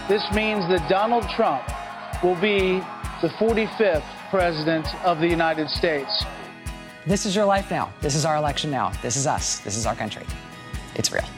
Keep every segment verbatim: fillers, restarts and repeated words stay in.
This means that Donald Trump will be the forty-fifth president of the United States. This is your life now. This is our election now. This is us. This is our country. It's real.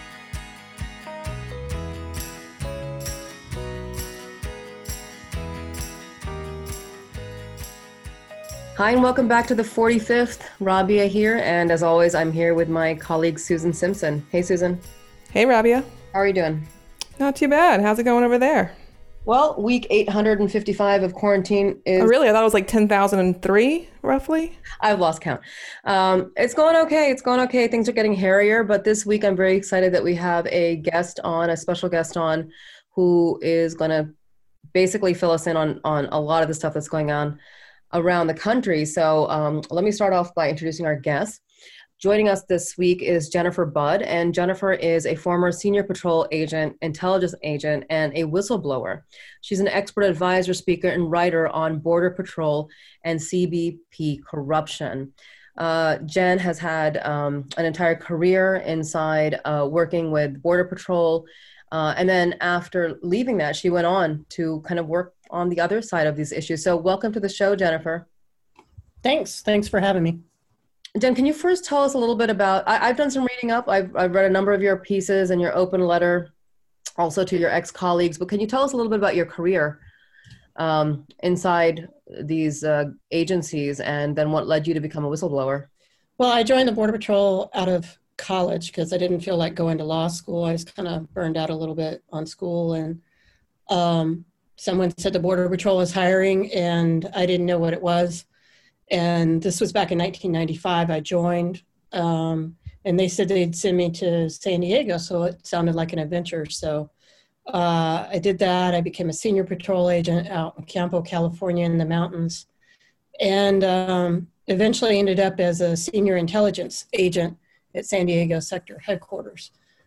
Hi, and welcome back to the forty-fifth. Rabia here, and as always, I'm here with my colleague, Susan Simpson. Hey, Susan. Hey, Rabia. How are you doing? Not too bad. How's it going over there? Well, week eight hundred fifty-five of quarantine is... Oh, really? I thought it was like ten thousand three, roughly. I've lost count. Um, it's going okay. It's going okay. Things are getting hairier, but this week I'm very excited that we have a guest on, a special guest on, who is going to basically fill us in on, on a lot of the stuff that's going on around the country. So um, let me start off by introducing our guest. Joining us this week is Jennifer Budd, and Jennifer is a former senior patrol agent, intelligence agent, and a whistleblower. She's an expert advisor, speaker, and writer on Border Patrol and C B P corruption. Uh, Jen has had um, an entire career inside uh, working with Border Patrol, uh, and then after leaving that, she went on to kind of work on the other side of these issues. So welcome to the show, Jennifer. Thanks. Thanks for having me. Jen, can you first tell us a little bit about, I, I've done some reading up, I've, I've read a number of your pieces and your open letter also to your ex-colleagues, but can you tell us a little bit about your career um, inside these uh, agencies and then what led you to become a whistleblower? Well, I joined the Border Patrol out of college because I didn't feel like going to law school. I was kind of burned out a little bit on school, and um, someone said the Border Patrol was hiring and I didn't know what it was. And this was back in nineteen ninety-five. I joined, um, and they said they'd send me to San Diego, so it sounded like an adventure. So uh, I did that. I became a senior patrol agent out in Campo, California in the mountains, and um, eventually ended up as a senior intelligence agent at San Diego sector headquarters,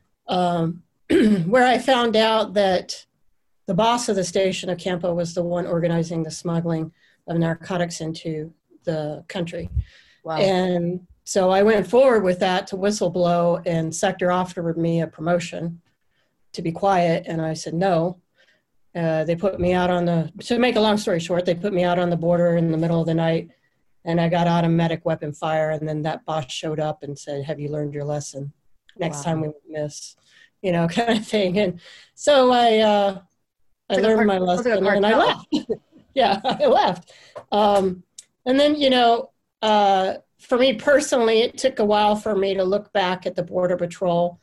um, where I found out that the boss of the station of Campo was the one organizing the smuggling of narcotics into the country. Wow. And so I went forward with that to whistleblow, and sector offered me a promotion to be quiet. And I said, no. Uh, they put me out on the, to make a long story short, they put me out on the border in the middle of the night, and I got automatic weapon fire. And then that boss showed up and said, have you learned your lesson? Next wow. time we won't miss, you know, kind of thing. And so I, uh, I like learned part, my lesson like and I left. yeah, I left. Um, And then, you know, uh, for me personally, it took a while for me to look back at the Border Patrol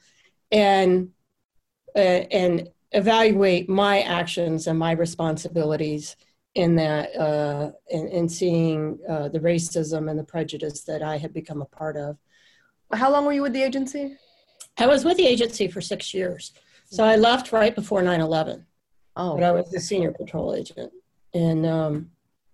and uh, and evaluate my actions and my responsibilities in that, uh, in, in seeing uh, the racism and the prejudice that I had become a part of. How long were you with the agency? I was with the agency for six years. So I left right before nine eleven. Oh. But I was a senior patrol agent. And um,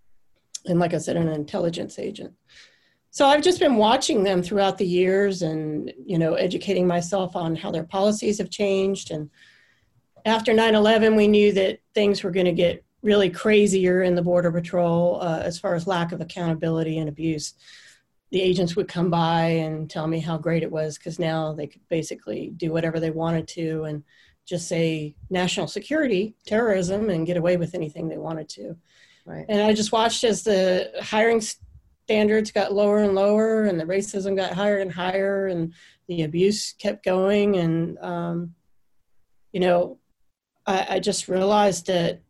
And like I said, an intelligence agent. So I've just been watching them throughout the years and, you know, educating myself on how their policies have changed. And after nine eleven, we knew that things were going to get really crazier in the Border Patrol uh, as far as lack of accountability and abuse. The agents would come by and tell me how great it was because now they could basically do whatever they wanted to and just say national security, terrorism, and get away with anything they wanted to. Right. And I just watched as the hiring standards got lower and lower and the racism got higher and higher and the abuse kept going. And, um, you know, I, I just realized that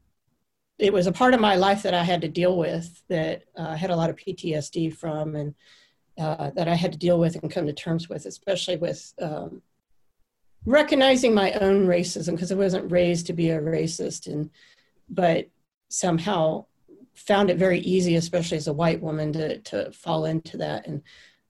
it was a part of my life that I had to deal with, that uh, I had a lot of P T S D from and uh, that I had to deal with and come to terms with, especially with um, recognizing my own racism, because I wasn't raised to be a racist, and but somehow found it very easy, especially as a white woman, to, to fall into that and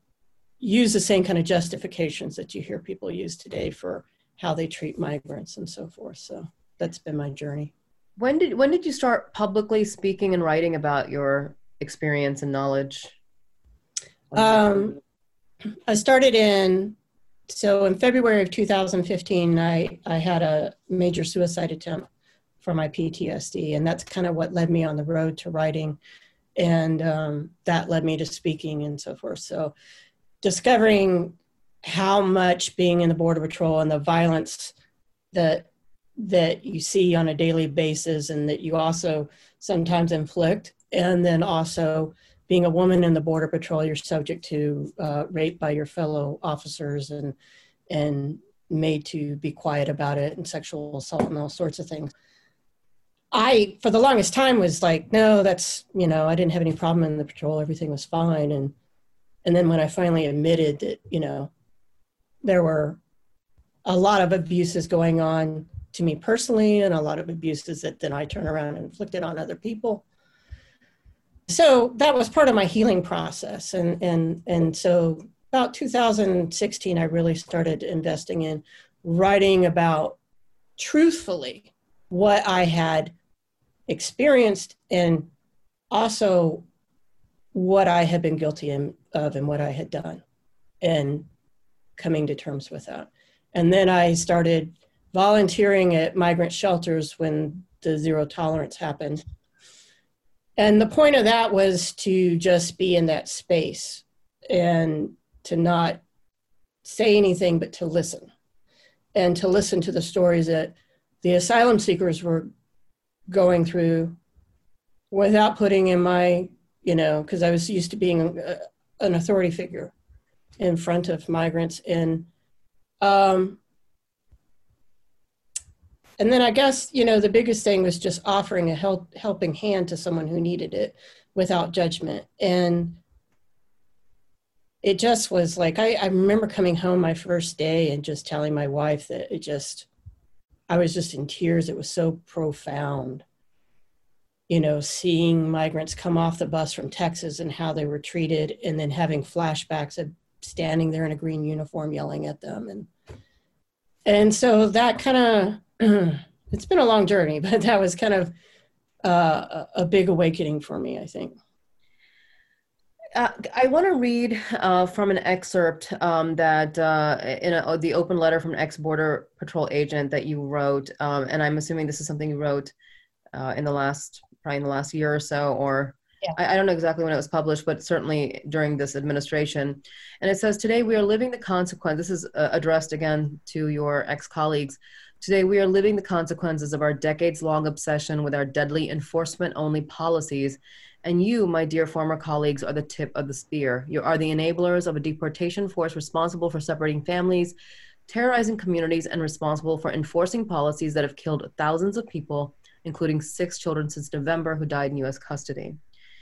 use the same kind of justifications that you hear people use today for how they treat migrants and so forth. So that's been my journey. When did when did you start publicly speaking and writing about your experience and knowledge? Um, I started in, so in February of two thousand fifteen, I, I had a major suicide attempt for my P T S D, and that's kind of what led me on the road to writing, and um, that led me to speaking and so forth. So discovering how much being in the Border Patrol and the violence that that you see on a daily basis and that you also sometimes inflict. And then also being a woman in the Border Patrol, you're subject to uh, rape by your fellow officers and, and made to be quiet about it, and sexual assault and all sorts of things. I, for the longest time, was like, no, that's, you know, I didn't have any problem in the patrol. Everything was fine. And, and then when I finally admitted that, you know, there were a lot of abuses going on to me personally, and a lot of abuses that then I turn around and inflicted on other people. So that was part of my healing process. And, and, and so about two thousand sixteen, I really started investing in writing about, truthfully, what I had experienced and also what I had been guilty of and what I had done, and coming to terms with that. And then I started volunteering at migrant shelters when the zero tolerance happened. And the point of that was to just be in that space and to not say anything, but to listen, and to listen to the stories that the asylum seekers were going through without putting in my, you know, because I was used to being a, an authority figure in front of migrants. And, um, and then I guess, you know, the biggest thing was just offering a help, helping hand to someone who needed it without judgment. And it just was like, I, I remember coming home my first day and just telling my wife that it just, I was just in tears. It was so profound, you know, seeing migrants come off the bus from Texas and how they were treated, and then having flashbacks of standing there in a green uniform yelling at them. And, and so that kind of, it's been a long journey, but that was kind of uh, a big awakening for me, I think. Uh, I want to read uh, from an excerpt um, that uh, in a, the open letter from an ex-Border Patrol agent that you wrote, um, and I'm assuming this is something you wrote uh, in the last, probably in the last year or so, or yeah. I, I don't know exactly when it was published, but certainly during this administration. And it says, today we are living the consequence, this is uh, addressed again to your ex-colleagues, today we are living the consequences of our decades-long obsession with our deadly enforcement-only policies. And you, my dear former colleagues, are the tip of the spear. You are the enablers of a deportation force responsible for separating families, terrorizing communities, and responsible for enforcing policies that have killed thousands of people, including six children since November who died in U S custody.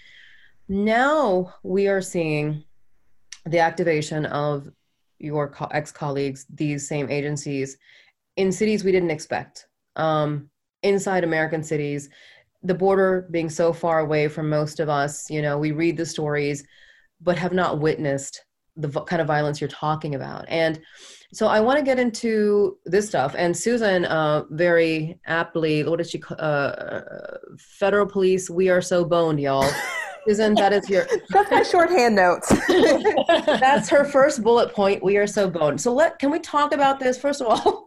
Now we are seeing the activation of your co- ex-colleagues, these same agencies, in cities we didn't expect, um, inside American cities. The border being so far away from most of us, you know, we read the stories, but have not witnessed the v- kind of violence you're talking about. And so I want to get into this stuff. And Susan, uh, very aptly, what did she call, uh, federal police, we are so boned, y'all. Susan, that is your... That's my shorthand notes. That's her first bullet point, we are so boned. So let, can we talk about this? First of all,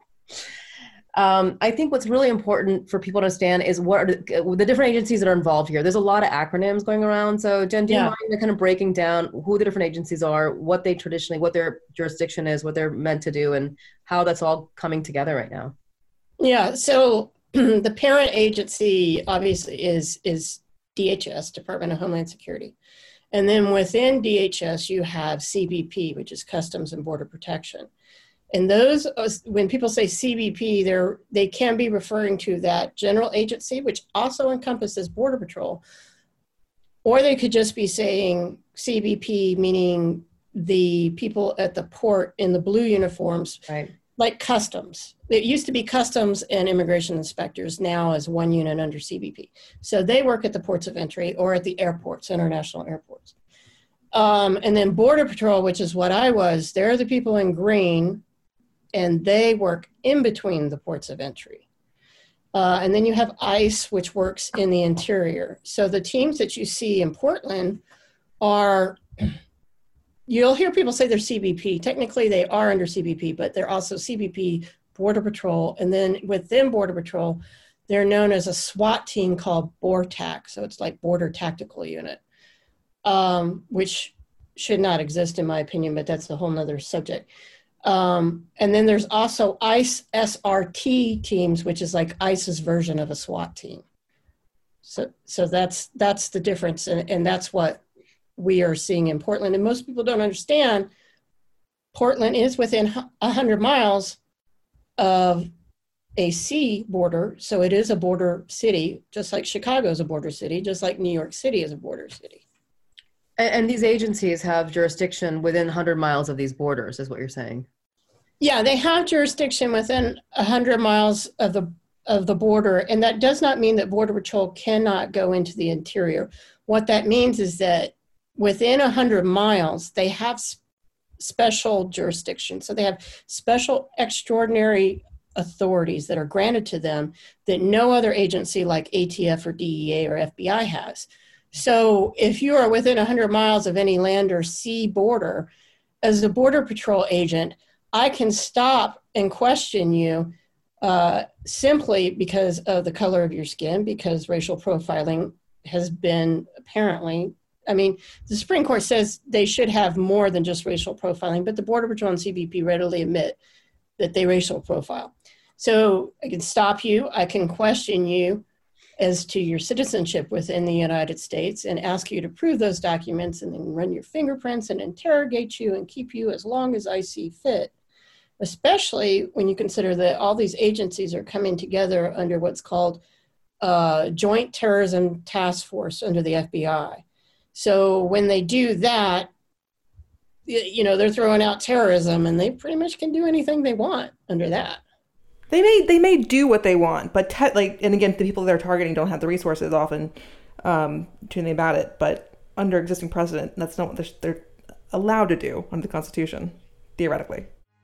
Um, I think what's really important for people to understand is what are the, the different agencies that are involved here. There's a lot of acronyms going around. So Jen, do you yeah. mind kind of breaking down who the different agencies are, what they traditionally, what their jurisdiction is, what they're meant to do, and how that's all coming together right now? Yeah, so the parent agency obviously is, is D H S, Department of Homeland Security. And then within D H S, you have C B P, which is Customs and Border Protection. And those, when people say C B P, they're, they can be referring to that general agency, which also encompasses Border Patrol. Or they could just be saying C B P, meaning the people at the port in the blue uniforms, right, like Customs. It used to be Customs and Immigration Inspectors, now as one unit under C B P. So they work at the ports of entry or at the airports, international airports. Um, and then Border Patrol, which is what I was, they're the people in green, and they work in between the ports of entry. Uh, and then you have ICE, which works in the interior. So the teams that you see in Portland are, you'll hear people say they're C B P. Technically, they are under C B P, but they're also C B P, Border Patrol. And then within Border Patrol, they're known as a SWAT team called BORTAC. So it's like Border Tactical Unit, um, which should not exist in my opinion, but that's a whole nother subject. Um, and then there's also ICE S R T teams, which is like ICE's version of a SWAT team. So, so that's that's the difference, and, and that's what we are seeing in Portland. And most people don't understand, Portland is within one hundred miles of a sea border, so it is a border city, just like Chicago is a border city, just like New York City is a border city. And, and these agencies have jurisdiction within one hundred miles of these borders, is what you're saying? Yeah, they have jurisdiction within one hundred miles of the of the border, and that does not mean that Border Patrol cannot go into the interior. What that means is that within one hundred miles, they have sp- special jurisdiction. So they have special extraordinary authorities that are granted to them that no other agency like A T F or D E A or F B I has. So if you are within one hundred miles of any land or sea border, as a Border Patrol agent, I can stop and question you uh, simply because of the color of your skin, because racial profiling has been apparently, I mean, the Supreme Court says they should have more than just racial profiling, but the Border Patrol and C B P readily admit that they racial profile. So I can stop you, I can question you as to your citizenship within the United States and ask you to prove those documents, and then run your fingerprints and interrogate you and keep you as long as I see fit, especially when you consider that all these agencies are coming together under what's called uh, Joint Terrorism Task Force under the F B I. So when they do that, you know, they're throwing out terrorism, and they pretty much can do anything they want under that. They may they may do what they want, but te- like, and again, the people they're targeting don't have the resources often um, to do anything about it. But under existing precedent, that's not what they're, they're allowed to do under the Constitution, theoretically.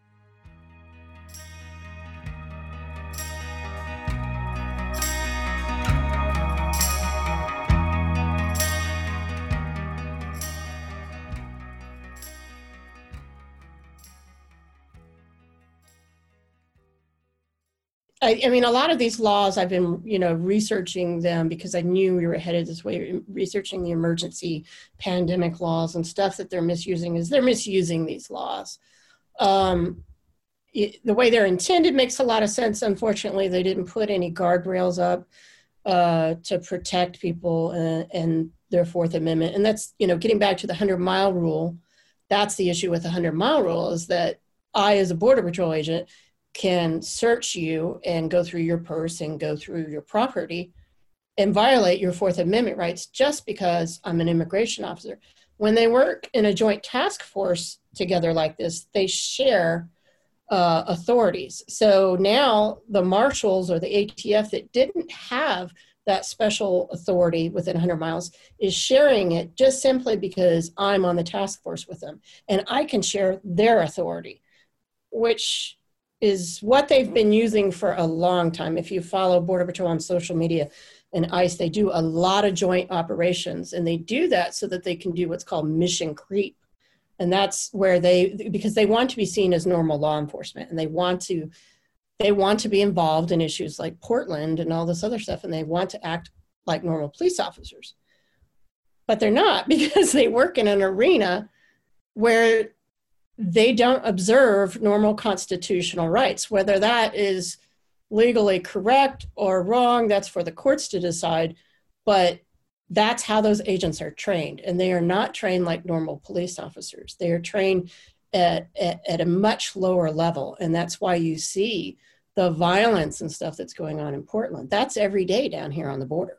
I, I mean, a lot of these laws, I've been, you know, researching them because I knew we were headed this way, researching the emergency pandemic laws and stuff that they're misusing is they're misusing these laws. Um, it, the way they're intended makes a lot of sense. Unfortunately, they didn't put any guardrails up uh, to protect people and, and their Fourth Amendment. And that's, you know, getting back to the hundred mile rule, that's the issue with the hundred mile rule, is that I, as a Border Patrol agent, can search you and go through your purse and go through your property and violate your Fourth Amendment rights just because I'm an immigration officer. When they work in a joint task force together like this, they share uh, authorities. So now the marshals or the A T F that didn't have that special authority within one hundred miles is sharing it just simply because I'm on the task force with them. And I can share their authority, which is what they've been using for a long time. If you follow Border Patrol on social media and ICE, they do a lot of joint operations, and they do that so that they can do what's called mission creep. And that's where they, because they want to be seen as normal law enforcement, and they want to, they want to be involved in issues like Portland and all this other stuff, and they want to act like normal police officers. But they're not, because they work in an arena where they don't observe normal constitutional rights. Whether that is legally correct or wrong, that's for the courts to decide, but that's how those agents are trained. And they are not trained like normal police officers. They are trained at, at, at a much lower level. And that's why you see the violence and stuff that's going on in Portland. That's every day down here on the border.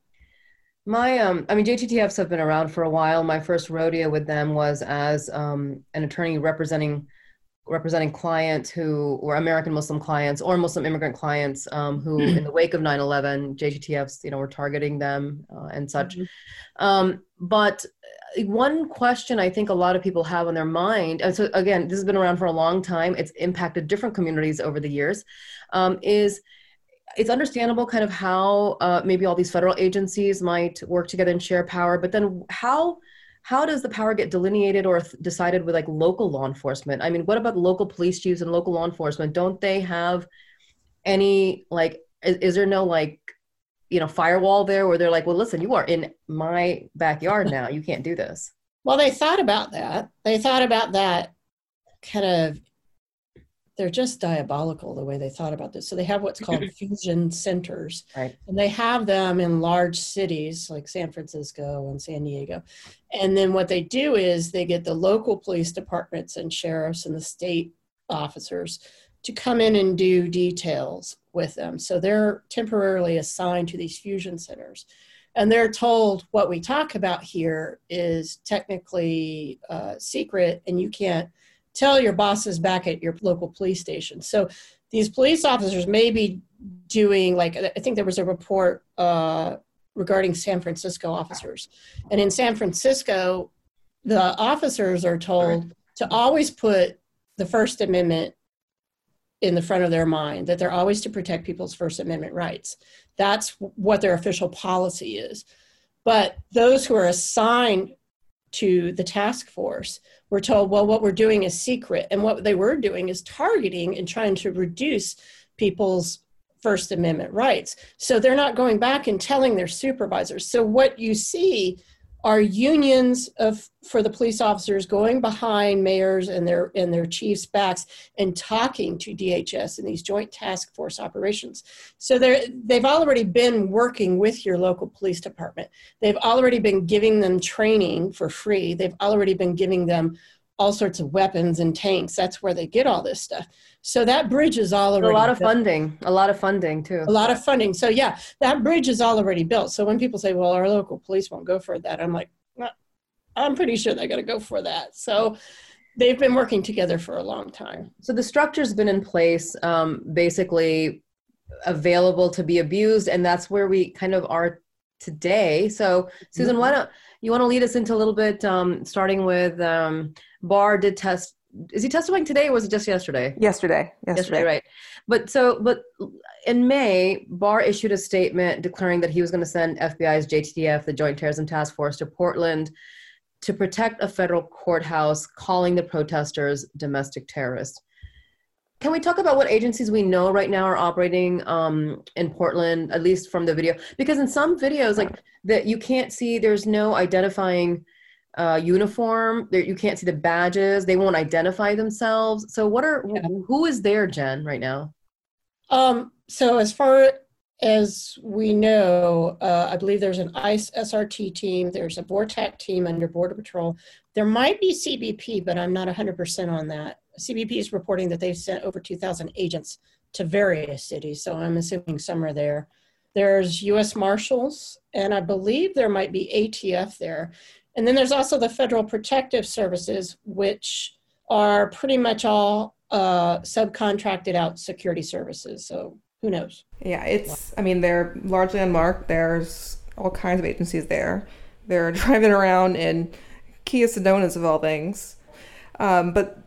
My, um, I mean, J T T Fs have been around for a while. My first rodeo with them was as um, an attorney representing representing clients who were American Muslim clients or Muslim immigrant clients um, who, mm-hmm. in the wake of nine eleven, J T T Fs, you know, were targeting them uh, and such. Mm-hmm. Um, but one question I think a lot of people have on their mind, and so again, this has been around for a long time. It's impacted different communities over the years. Um, is It's understandable kind of how uh, maybe all these federal agencies might work together and share power, but then how how does the power get delineated or th- decided with like local law enforcement? I mean, what about local police chiefs and local law enforcement? Don't they have any, like, is, is there no like, you know, firewall there where they're like, well, listen, you are in my backyard now. You can't do this. Well, they thought about that. They thought about that kind of they're just diabolical the way they thought about this. So they have what's called fusion centers, right. and they have them in large cities like San Francisco and San Diego. And then what they do is they get the local police departments and sheriffs and the state officers to come in and do details with them. So they're temporarily assigned to these fusion centers. And they're told what we talk about here is technically uh, secret, and you can't tell your bosses back at your local police station. So these police officers may be doing, like, I think there was a report uh, regarding San Francisco officers. And in San Francisco, the officers are told to always put the First Amendment in the front of their mind, that they're always to protect people's First Amendment rights. That's what their official policy is. But those who are assigned to the task force were told, well, what we're doing is secret. And what they were doing is targeting and trying to reduce people's First Amendment rights. So they're not going back and telling their supervisors. So what you see are unions of for the police officers going behind mayors and their and their chiefs' backs and talking to D H S in these joint task force operations. So they're they've already been working with your local police department. They've already been giving them training for free. They've already been giving them all sorts of weapons and tanks. That's where they get all this stuff. So that bridge is all already a lot of built. funding, a lot of funding too. A lot of funding. So yeah, that bridge is already built. So when people say, well, our local police won't go for that, I'm like, well, I'm pretty sure they're going to go for that. So they've been working together for a long time. So the structure's been in place, um, basically available to be abused. And that's where we kind of are today. So Susan, mm-hmm. why don't you want to lead us into a little bit, um, starting with um, Barr did test. Is he testifying today or was it just yesterday? Yesterday. Yesterday. Yesterday, right. But so, but in May, Barr issued a statement declaring that he was going to send F B I's J T T F, the Joint Terrorism Task Force, to Portland to protect a federal courthouse, calling the protesters domestic terrorists. Can we talk about what agencies we know right now are operating um, in Portland, at least from the video? Because in some videos, like that, you can't see, there's no identifying uh, uniform. There, you can't see the badges. They won't identify themselves. So what are, yeah. who is there, Jen, right now? Um, so as far as we know, uh, I believe there's an ICE S R T team. There's a VORTAC team under Border Patrol. There might be C B P, but I'm not one hundred percent on that. C B P is reporting that they've sent over two thousand agents to various cities, so I'm assuming some are there. There's U S Marshals, and I believe there might be A T F there. And then there's also the Federal Protective Services, which are pretty much all uh, subcontracted out security services, so who knows? Yeah, it's, I mean, they're largely unmarked. There's all kinds of agencies there. They're driving around in Kia Sedonas of all things. Um, but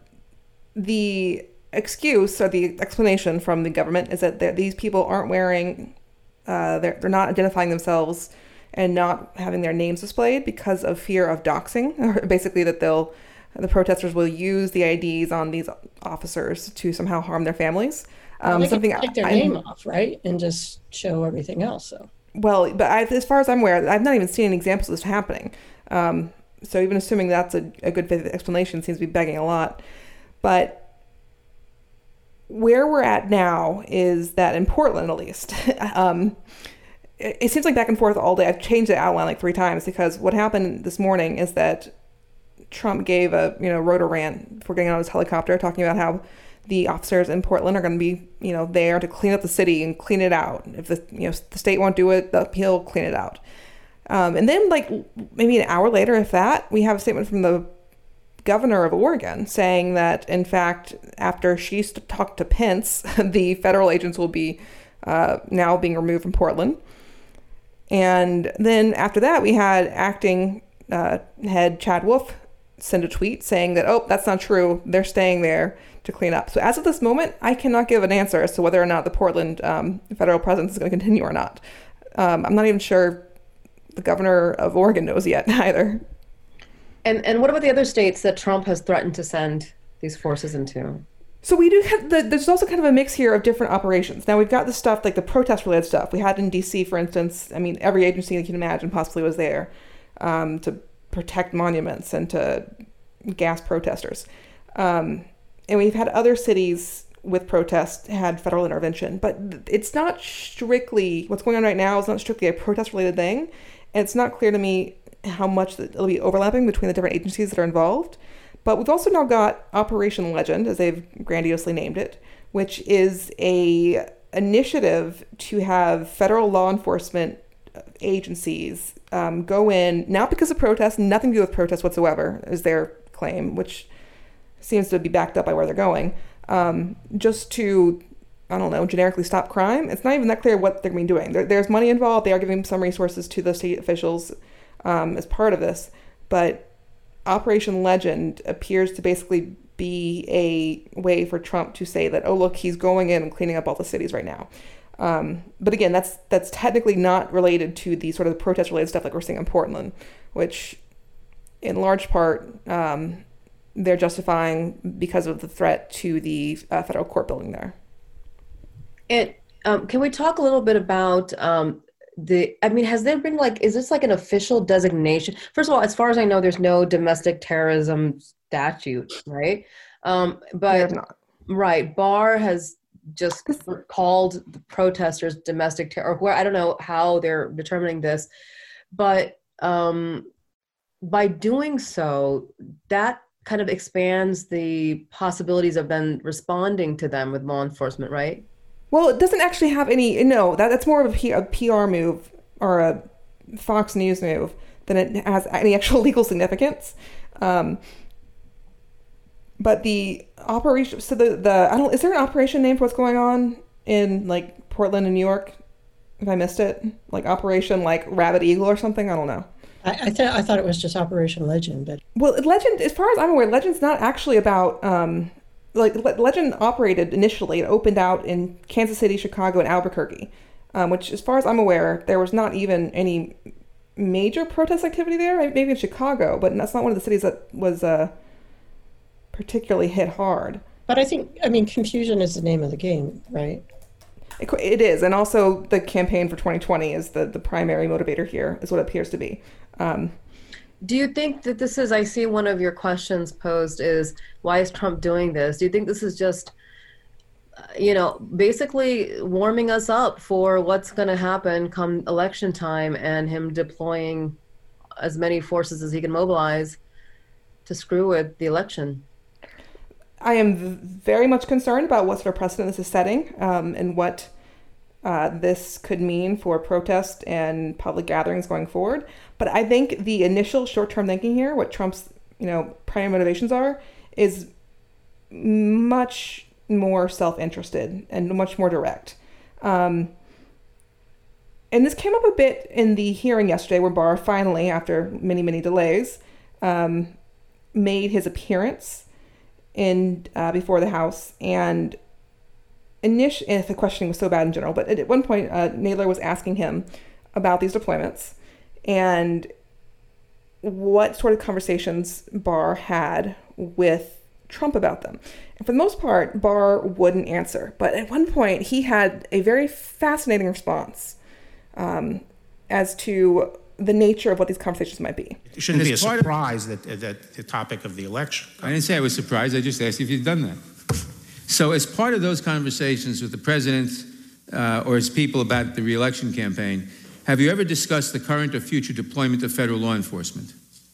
the excuse or the explanation from the government is that these people aren't wearing, uh, they're, they're not identifying themselves and not having their names displayed because of fear of doxing, or basically that they'll, the protesters will use the I Ds on these officers to somehow harm their families. Um, they something can take their I, name off, right, and just show everything else. So well, but I, as far as I'm aware, I've not even seen any examples of this happening. Um, so even assuming that's a, a good faith explanation seems to be begging a lot. But where we're at now is that in Portland, at least, um, it, it seems like back and forth all day. I've changed the outline like three times because what happened this morning is that Trump gave a you know rotor rant before getting on his helicopter, talking about how the officers in Portland are going to be, you know, there to clean up the city and clean it out. If the, you know, the state won't do it, he'll clean it out. Um, and then, like, maybe an hour later, if that, we have a statement from the governor of Oregon saying that, in fact, after she talked to Pence, the federal agents will be uh, now being removed from Portland. And then after that, we had acting uh, head Chad Wolf send a tweet saying that, oh, that's not true. They're staying there to clean up. So as of this moment, I cannot give an answer as to whether or not the Portland um, federal presence is going to continue or not. Um, I'm not even sure the governor of Oregon knows yet either. And and what about the other states that Trump has threatened to send these forces into? So we do have, the, there's also kind of a mix here of different operations. Now we've got the stuff like the protest-related stuff. We had in D C, for instance, I mean, every agency you can imagine possibly was there um, to protect monuments and to gas protesters. Um, And we've had other cities with protests had federal intervention. But it's not strictly, what's going on right now is not strictly a protest-related thing. And it's not clear to me how much it'll be overlapping between the different agencies that are involved. But we've also now got Operation Legend, as they've grandiosely named it, which is a initiative to have federal law enforcement agencies um, go in, not because of protests, nothing to do with protests whatsoever, is their claim, which seems to be backed up by where they're going, um, just to, I don't know, generically stop crime. It's not even that clear what they're going to be doing. There, there's money involved. They are giving some resources to the state officials um, as part of this, but Operation Legend appears to basically be a way for Trump to say that, oh, look, he's going in and cleaning up all the cities right now. Um, but again, that's that's technically not related to the sort of protest-related stuff like we're seeing in Portland, which in large part um, they're justifying because of the threat to the uh, federal court building there. And um, can we talk a little bit about um, the, I mean, has there been like, is this like an official designation? First of all, as far as I know, there's no domestic terrorism statute, right? Um, but There's not. Right. Barr has just called the protesters domestic terror, or where, I don't know how they're determining this, but um, by doing so, that kind of expands the possibilities of then responding to them with law enforcement, right? Well, it doesn't actually have any, no, that, that's more of a, P, a P R move or a Fox News move than it has any actual legal significance. Um, but the operation, so the, the, I don't, is there an operation name for what's going on in like Portland and New York? If I missed it, like Operation like Rabbit Eagle or something, I don't know. I, I thought I thought it was just Operation Legend, but well, Legend, as far as I'm aware, Legend's not actually about. Um, like Legend operated initially, it opened out in Kansas City, Chicago, and Albuquerque, um, which, as far as I'm aware, there was not even any major protest activity there. Maybe in Chicago, but that's not one of the cities that was uh, particularly hit hard. But I think, I mean, confusion is the name of the game, right? It, it is, and also the campaign for twenty twenty is the the primary motivator here, is what it appears to be. Um, Do you think that this is, I see one of your questions posed is, why is Trump doing this? Do you think this is just, uh, you know, basically warming us up for what's going to happen come election time and him deploying as many forces as he can mobilize to screw with the election? I am very much concerned about what sort of precedent this is setting um, and what uh, this could mean for protest and public gatherings going forward. But I think the initial short-term thinking here, what Trump's you know primary motivations are, is much more self-interested and much more direct. Um, and this came up a bit in the hearing yesterday where Barr finally, after many, many delays, um, made his appearance in uh, before the House, and initially, if the questioning was so bad in general, but at one point, uh, Nadler was asking him about these deployments and what sort of conversations Barr had with Trump about them. And for the most part, Barr wouldn't answer. But at one point, he had a very fascinating response um, as to the nature of what these conversations might be. It shouldn't be a surprise that, that the topic of the election. I didn't say I was surprised. I just asked if you'd done that. So as part of those conversations with the president uh, or his people about the re-election campaign, have you ever discussed the current or future deployment of federal law enforcement?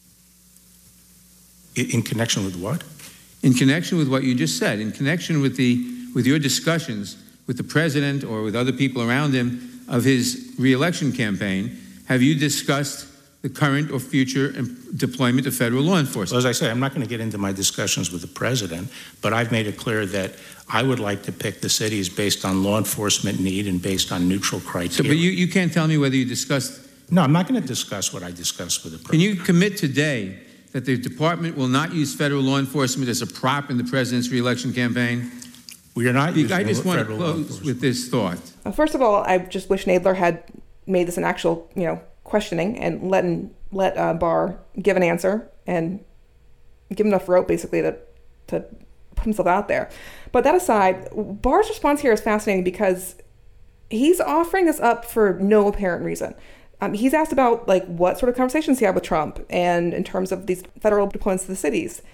In, in connection with what? In connection with what you just said, in connection with the with your discussions with the president or with other people around him of his re-election campaign, have you discussed the current or future deployment of federal law enforcement? Well, as I say, I'm not going to get into my discussions with the president, but I've made it clear that I would like to pick the cities based on law enforcement need and based on neutral criteria. So, but you, you can't tell me whether you discussed... No, I'm not going to discuss what I discussed with the president. Can you commit today that the department will not use federal law enforcement as a prop in the president's re-election campaign? We are not using I just want to federal close with this thought. Uh, first of all, I just wish Nadler had made this an actual, you know, questioning and let let uh, Barr give an answer and give him enough rope, basically, to to put himself out there. But that aside, Barr's response here is fascinating because he's offering this up for no apparent reason. Um, he's asked about like what sort of conversations he had with Trump and in terms of these federal deployments to the cities.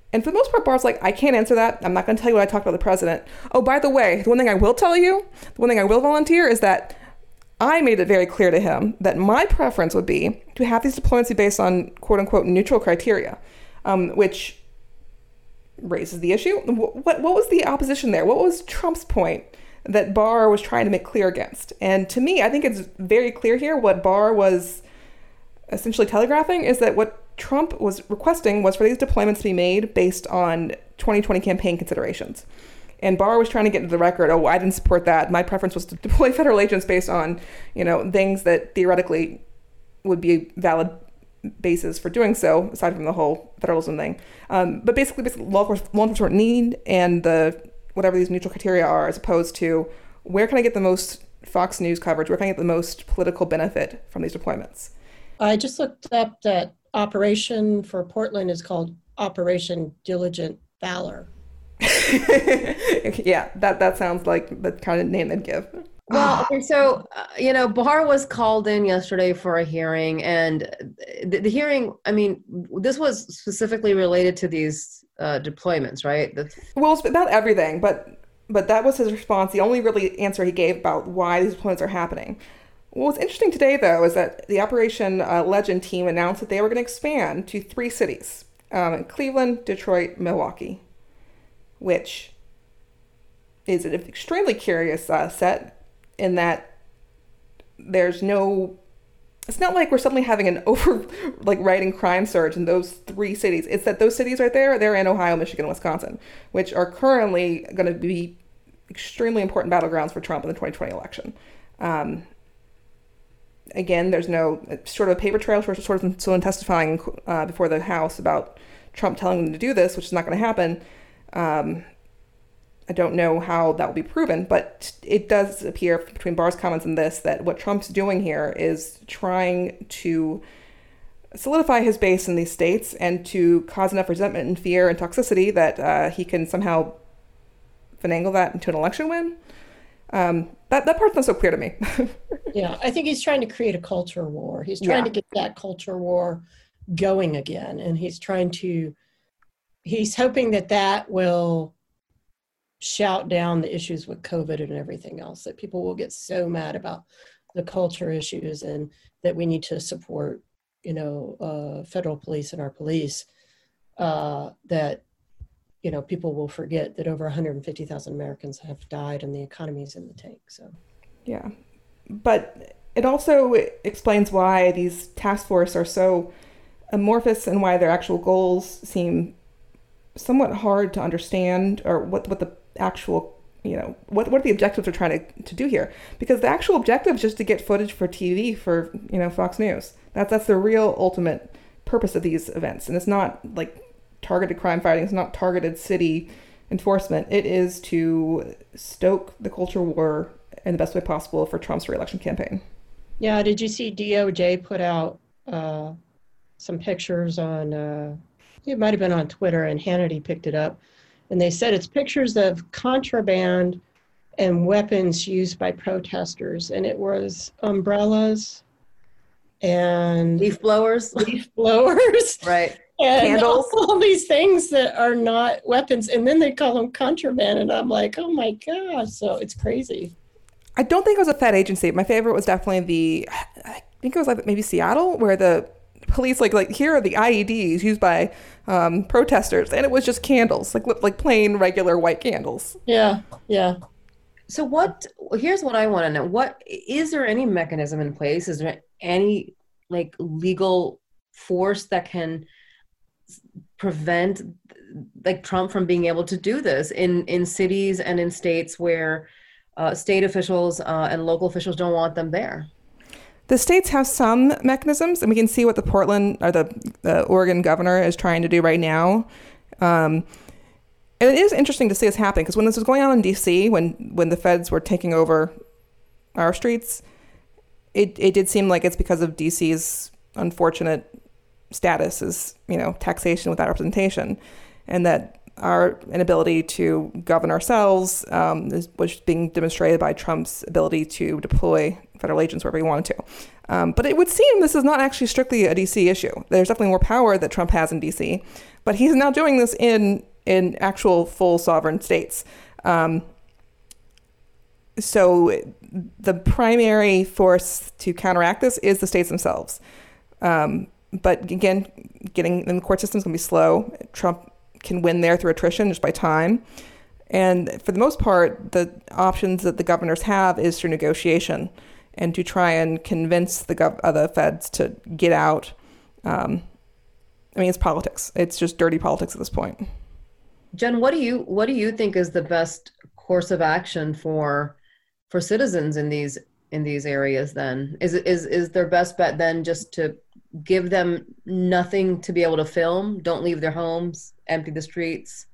And for the most part, Barr's like, I can't answer that. I'm not going to tell you what I talked about the president. Oh, by the way, the one thing I will tell you, the one thing I will volunteer is that I made it very clear to him that my preference would be to have these deployments be based on quote unquote neutral criteria, um, which raises the issue. What, what was the opposition there? What was Trump's point that Barr was trying to make clear against? And to me, I think it's very clear here what Barr was essentially telegraphing is that what Trump was requesting was for these deployments to be made based on twenty twenty campaign considerations. And Barr was trying to get into the record, oh, I didn't support that. My preference was to deploy federal agents based on, you know, things that theoretically would be valid basis for doing so, aside from the whole federalism thing. Um, but basically, basically law enforcement need and the whatever these neutral criteria are, as opposed to where can I get the most Fox News coverage? Where can I get the most political benefit from these deployments? I just looked up that Operation for Portland is called Operation Diligent Valor. Yeah, that, that sounds like the kind of name they'd give. Well, okay, so, uh, you know, Barr was called in yesterday for a hearing, and the, the hearing, I mean, this was specifically related to these uh, deployments, right? The- well, it's about everything, but but that was his response. The only really answer he gave about why these deployments are happening. What's interesting today, though, is that the Operation uh, Legend team announced that they were going to expand to three cities, um, Cleveland, Detroit, Milwaukee, which is an extremely curious uh, set in that there's no, it's not like we're suddenly having an over, like, rising crime surge in those three cities. It's that those cities right there, they're in Ohio, Michigan, Wisconsin, which are currently going to be extremely important battlegrounds for Trump in the twenty twenty election. Um, Again, there's no sort of paper trail for sort of someone testifying uh, before the House about Trump telling them to do this, which is not going to happen. Um, I don't know how that will be proven, but it does appear between Barr's comments and this that what Trump's doing here is trying to solidify his base in these states and to cause enough resentment and fear and toxicity that uh, he can somehow finagle that into an election win. Um, that, that part's not so clear to me. Yeah, I think he's trying to create a culture war. He's trying yeah. to get that culture war going again. And he's trying to, he's hoping that that will shout down the issues with COVID and everything else, that people will get so mad about the culture issues and that we need to support, you know, uh, federal police and our police, uh, that you know, people will forget that over one hundred fifty thousand Americans have died and the economy's in the tank. So, yeah, but it also explains why these task force are so amorphous and why their actual goals seem somewhat hard to understand, or what what the actual, you know, what what the objectives are trying to, to do here. Because the actual objective is just to get footage for T V for, you know, Fox News. That's that's the real ultimate purpose of these events, and it's not like targeted crime fighting. It's not targeted city enforcement. It is to stoke the culture war in the best way possible for Trump's re-election campaign. Yeah, did you see D O J put out uh, some pictures on, uh, it might have been on Twitter, and Hannity picked it up, and they said it's pictures of contraband and weapons used by protesters, and it was umbrellas and leaf blowers, leaf blowers, right? And candles, all these things that are not weapons, and then they call them contraband, and I'm like, oh my gosh, so it's crazy. I don't think it was a Fed agency. My favorite was definitely the, I think it was like maybe Seattle, where the police like like here are the I E Ds used by um, protesters, and it was just candles, like like plain regular white candles. Yeah, yeah. So what? Here's what I want to know: what is there any mechanism in place? Is there any like legal force that can prevent like Trump from being able to do this in, in cities and in states where uh, state officials uh, and local officials don't want them there? The states have some mechanisms, and we can see what the Portland or the, the Oregon governor is trying to do right now. Um, and it is interesting to see this happen, because when this was going on in D C, when, when the feds were taking over our streets, it, it did seem like it's because of D C's unfortunate status as, you know, taxation without representation, and that our inability to govern ourselves um, is, was being demonstrated by Trump's ability to deploy federal agents wherever he wanted to. Um, but it would seem this is not actually strictly a D C issue. There's definitely more power that Trump has in D C, but he's now doing this in in actual full sovereign states. Um, so the primary force to counteract this is the states themselves. Um, but again, getting in the court system is going to be slow. Trump can win there through attrition just by time. And for the most part, the options that the governors have is through negotiation and to try and convince the gov- uh, the feds to get out. Um, I mean, it's politics. It's just dirty politics at this point. Jen, what do you what do you think is the best course of action for for citizens in these in these areas? Then is is is their best bet then just to give them nothing to be able to film? Don't leave their homes, empty the streets.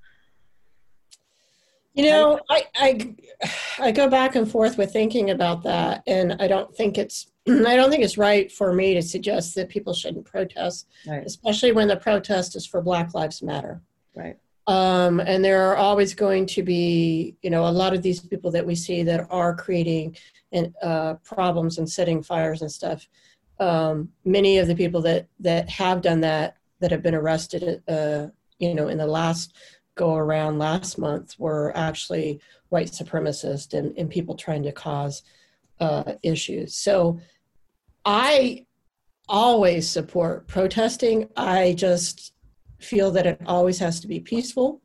You know, I, I I go back and forth with thinking about that, and I don't think it's I don't think it's right for me to suggest that people shouldn't protest, right. Especially when the protest is for Black Lives Matter. Right. Um, and there are always going to be, you know, a lot of these people that we see that are creating and uh, problems and setting fires and stuff. Um, many of the people that that have done that, that have been arrested, uh, you know, in the last go around last month were actually white supremacists and, and people trying to cause uh, issues. So I always support protesting. I just feel that it always has to be peaceful.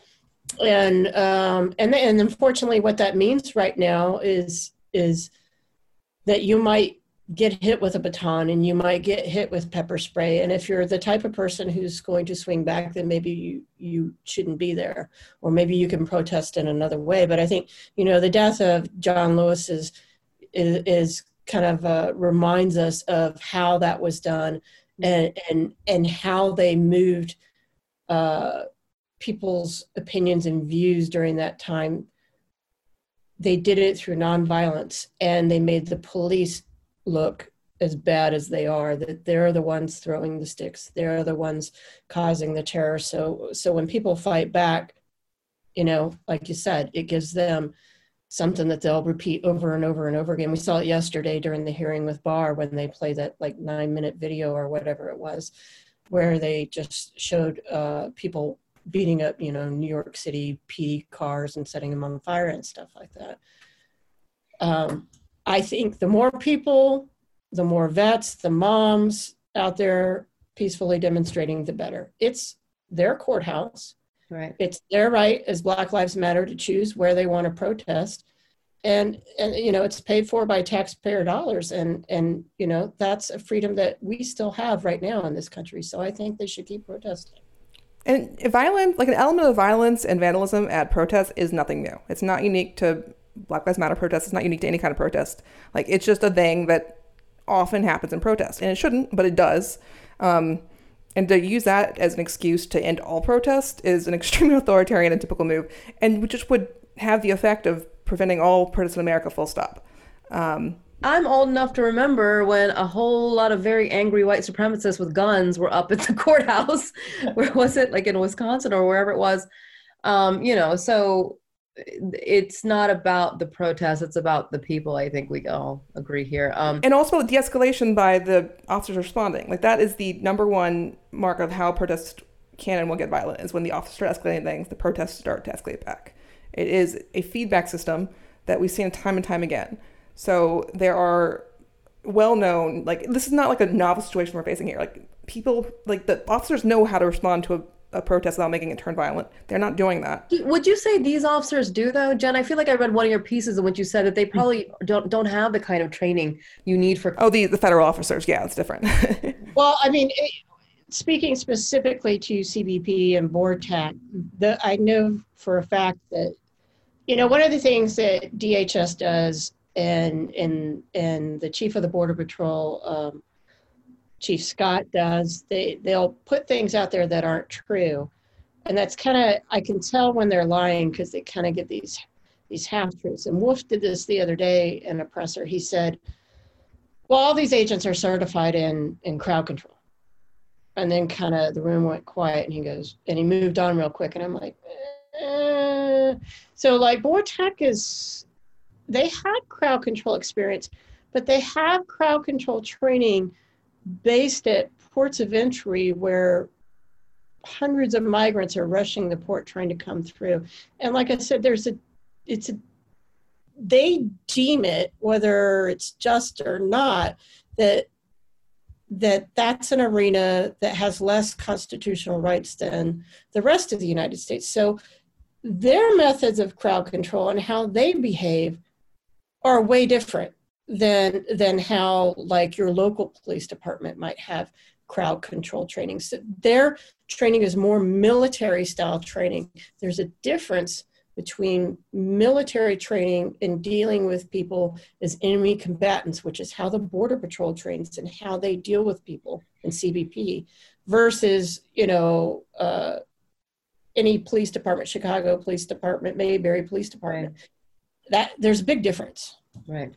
And um, and and unfortunately what that means right now is is that you might get hit with a baton and you might get hit with pepper spray. And if you're the type of person who's going to swing back, then maybe you, you shouldn't be there, or maybe you can protest in another way. But I think, you know, the death of John Lewis is, is, is kind of uh, reminds us of how that was done and, and, and how they moved uh, people's opinions and views during that time. They did it through nonviolence, and they made the police look as bad as they are, that they're the ones throwing the sticks. They're the ones causing the terror. So, so when people fight back, you know, like you said, it gives them something that they'll repeat over and over and over again. We saw it yesterday during the hearing with Barr when they played that like nine minute video or whatever it was, where they just showed uh, people beating up, you know, New York City P D cars and setting them on fire and stuff like that. Um, I think the more people, the more vets, the moms out there peacefully demonstrating, the better. It's their courthouse. Right. It's their right as Black Lives Matter to choose where they want to protest. And, and you know, it's paid for by taxpayer dollars. And, and, you know, that's a freedom that we still have right now in this country. So I think they should keep protesting. And violence, like an element of violence and vandalism at protests is nothing new. It's not unique to Black Lives Matter protests. It's not unique to any kind of protest. Like, it's just a thing that often happens in protests, and it shouldn't, but it does. Um, and to use that as an excuse to end all protest is an extremely authoritarian and typical move, and just would have the effect of preventing all protests in America, full stop. Um, I'm old enough to remember when a whole lot of very angry white supremacists with guns were up at the courthouse. Where was it? Like in Wisconsin or wherever it was. Um, you know, so it's not about the protest, it's about the people. I think we all agree here. Um, and also de-escalation by the officers responding. Like, that is the number one mark of how protests can and will get violent, is when the officers start escalating things, the protests start to escalate back. It is a feedback system that we've seen time and time again. So there are well-known, like, this is not like a novel situation we're facing here. Like, people, like, the officers know how to respond to a a protest without making it turn violent. They're not doing that. Would you say these officers do, though, Jen? I feel like I read one of your pieces in which you said that they probably don't don't have the kind of training you need for. Oh, the, the federal officers. Yeah, it's different. Well, I mean, it, speaking specifically to C B P and BORTAC, the, I know for a fact that, you know, one of the things that D H S does and, and, and the chief of the Border Patrol, um, Chief Scott does, they, they'll put things out there that aren't true. And that's kind of, I can tell when they're lying because they kind of get these these half-truths. And Wolf did this the other day in a presser. He said, well, all these agents are certified in, in crowd control. And then kind of the room went quiet and he goes, and he moved on real quick. And I'm like, eh. So like BORTAC is, they had crowd control experience, but they have crowd control training based at ports of entry where hundreds of migrants are rushing the port trying to come through. And like I said, there's a, it's a, they deem it, whether it's just or not, that that that's an arena that has less constitutional rights than the rest of the United States. So their methods of crowd control and how they behave are way different than than how like your local police department might have crowd control training. So their training is more military style training. There's a difference between military training and dealing with people as enemy combatants, which is how the Border Patrol trains and how they deal with people in C B P, versus, you know, uh, any police department, Chicago Police Department, Mayberry Police Department. Right. That there's a big difference. Right.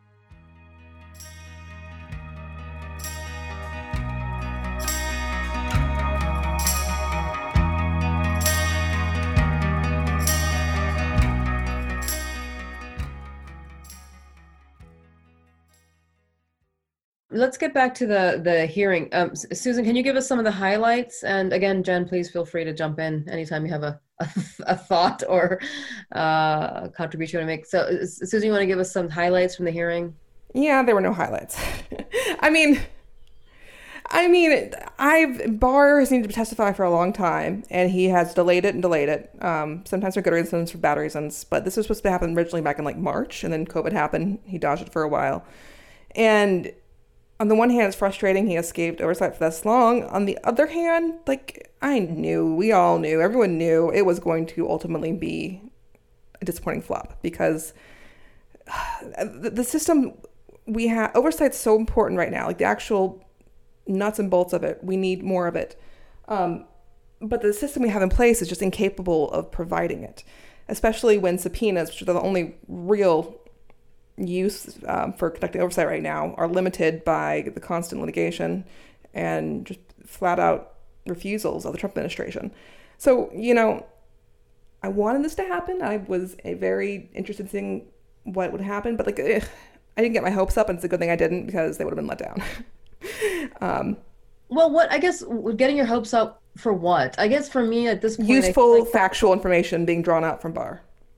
Let's get back to the the hearing. Um, Susan, can you give us some of the highlights? And again, Jen, please feel free to jump in anytime you have a a, a thought or uh, a contribution to make. So, Susan, you want to give us some highlights from the hearing? Yeah, there were no highlights. I mean, I mean, I've Barr has needed to testify for a long time, and he has delayed it and delayed it. Um, sometimes for good reasons, sometimes for bad reasons. But this was supposed to happen originally back in like March, and then COVID happened. He dodged it for a while, and on the one hand, it's frustrating he escaped oversight for this long. On the other hand, like, I knew, we all knew, everyone knew it was going to ultimately be a disappointing flop because the, the system we have, oversight's so important right now, like the actual nuts and bolts of it. We need more of it. Um, but the system we have in place is just incapable of providing it, especially when subpoenas, which are the only real use um, for conducting oversight right now, are limited by the constant litigation and just flat out refusals of the Trump administration. So, you know, I wanted this to happen. I was a very interested in seeing what would happen, but like, ugh, I didn't get my hopes up, and it's a good thing I didn't because they would have been let down. um, well, what, I guess, getting your hopes up for what? I guess for me at this point, useful, like factual information being drawn out from Barr.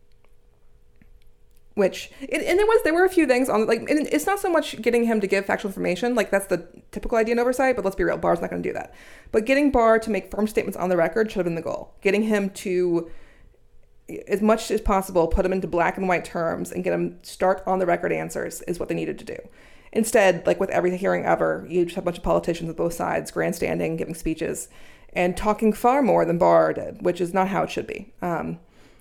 Which, and, and there was, there were a few things on, like, and it's not so much getting him to give factual information, like that's the typical idea in oversight, but let's be real, Barr's not going to do that. But getting Barr to make firm statements on the record should have been the goal. Getting him to, as much as possible, put him into black and white terms and get him stark on the record answers is what they needed to do. Instead, like with every hearing ever, you just have a bunch of politicians on both sides grandstanding, giving speeches, and talking far more than Barr did, which is not how it should be. Um,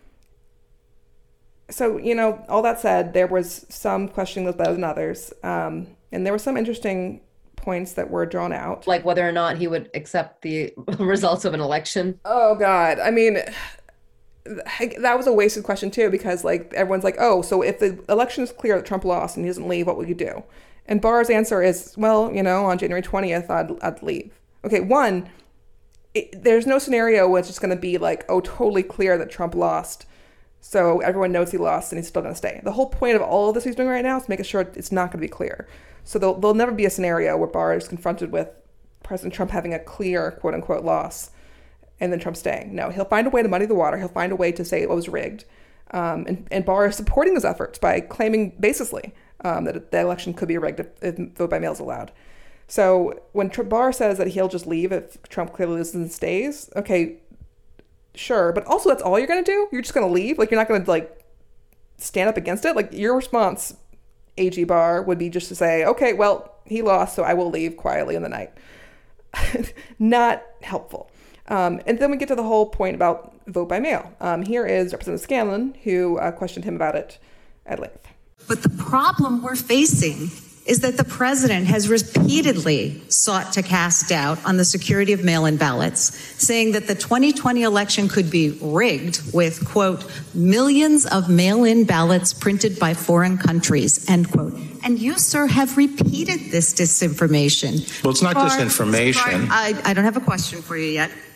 So, you know, all that said, there was some questioning was better than others. Um, and there were some interesting points that were drawn out. Like whether or not he would accept the results of an election. Oh, God. I mean, that was a wasted question, too, because, like, everyone's like, oh, so if the election is clear that Trump lost and he doesn't leave, what will you do? And Barr's answer is, well, you know, on January twentieth, I'd, I'd leave. Okay, one, it, there's no scenario where it's just going to be like, oh, totally clear that Trump lost, so everyone knows he lost and he's still going to stay. The whole point of all of this he's doing right now is making sure it's not going to be clear. So there'll, there'll never be a scenario where Barr is confronted with President Trump having a clear, quote unquote, loss and then Trump staying. No, he'll find a way to muddy the water. He'll find a way to say it was rigged. Um, and, and Barr is supporting his efforts by claiming baselessly um, that the election could be rigged if, if vote by mail is allowed. So when Trump, Barr says that he'll just leave if Trump clearly loses and stays, okay, sure, but also that's all you're going to do? You're just going to leave? Like, you're not going to, like, stand up against it? Like, your response, A G Barr, would be just to say, okay, well, he lost, so I will leave quietly in the night. Not helpful. Um, and then we get to the whole point about vote by mail. Um, here is Representative Scanlon, who uh, questioned him about it at length. But the problem we're facing is that the president has repeatedly sought to cast doubt on the security of mail-in ballots, saying that the twenty twenty election could be rigged with, quote, millions of mail-in ballots printed by foreign countries, end quote. And you, sir, have repeated this disinformation. Well, it's not Barr, disinformation. Barr, I, I don't have a question for you yet.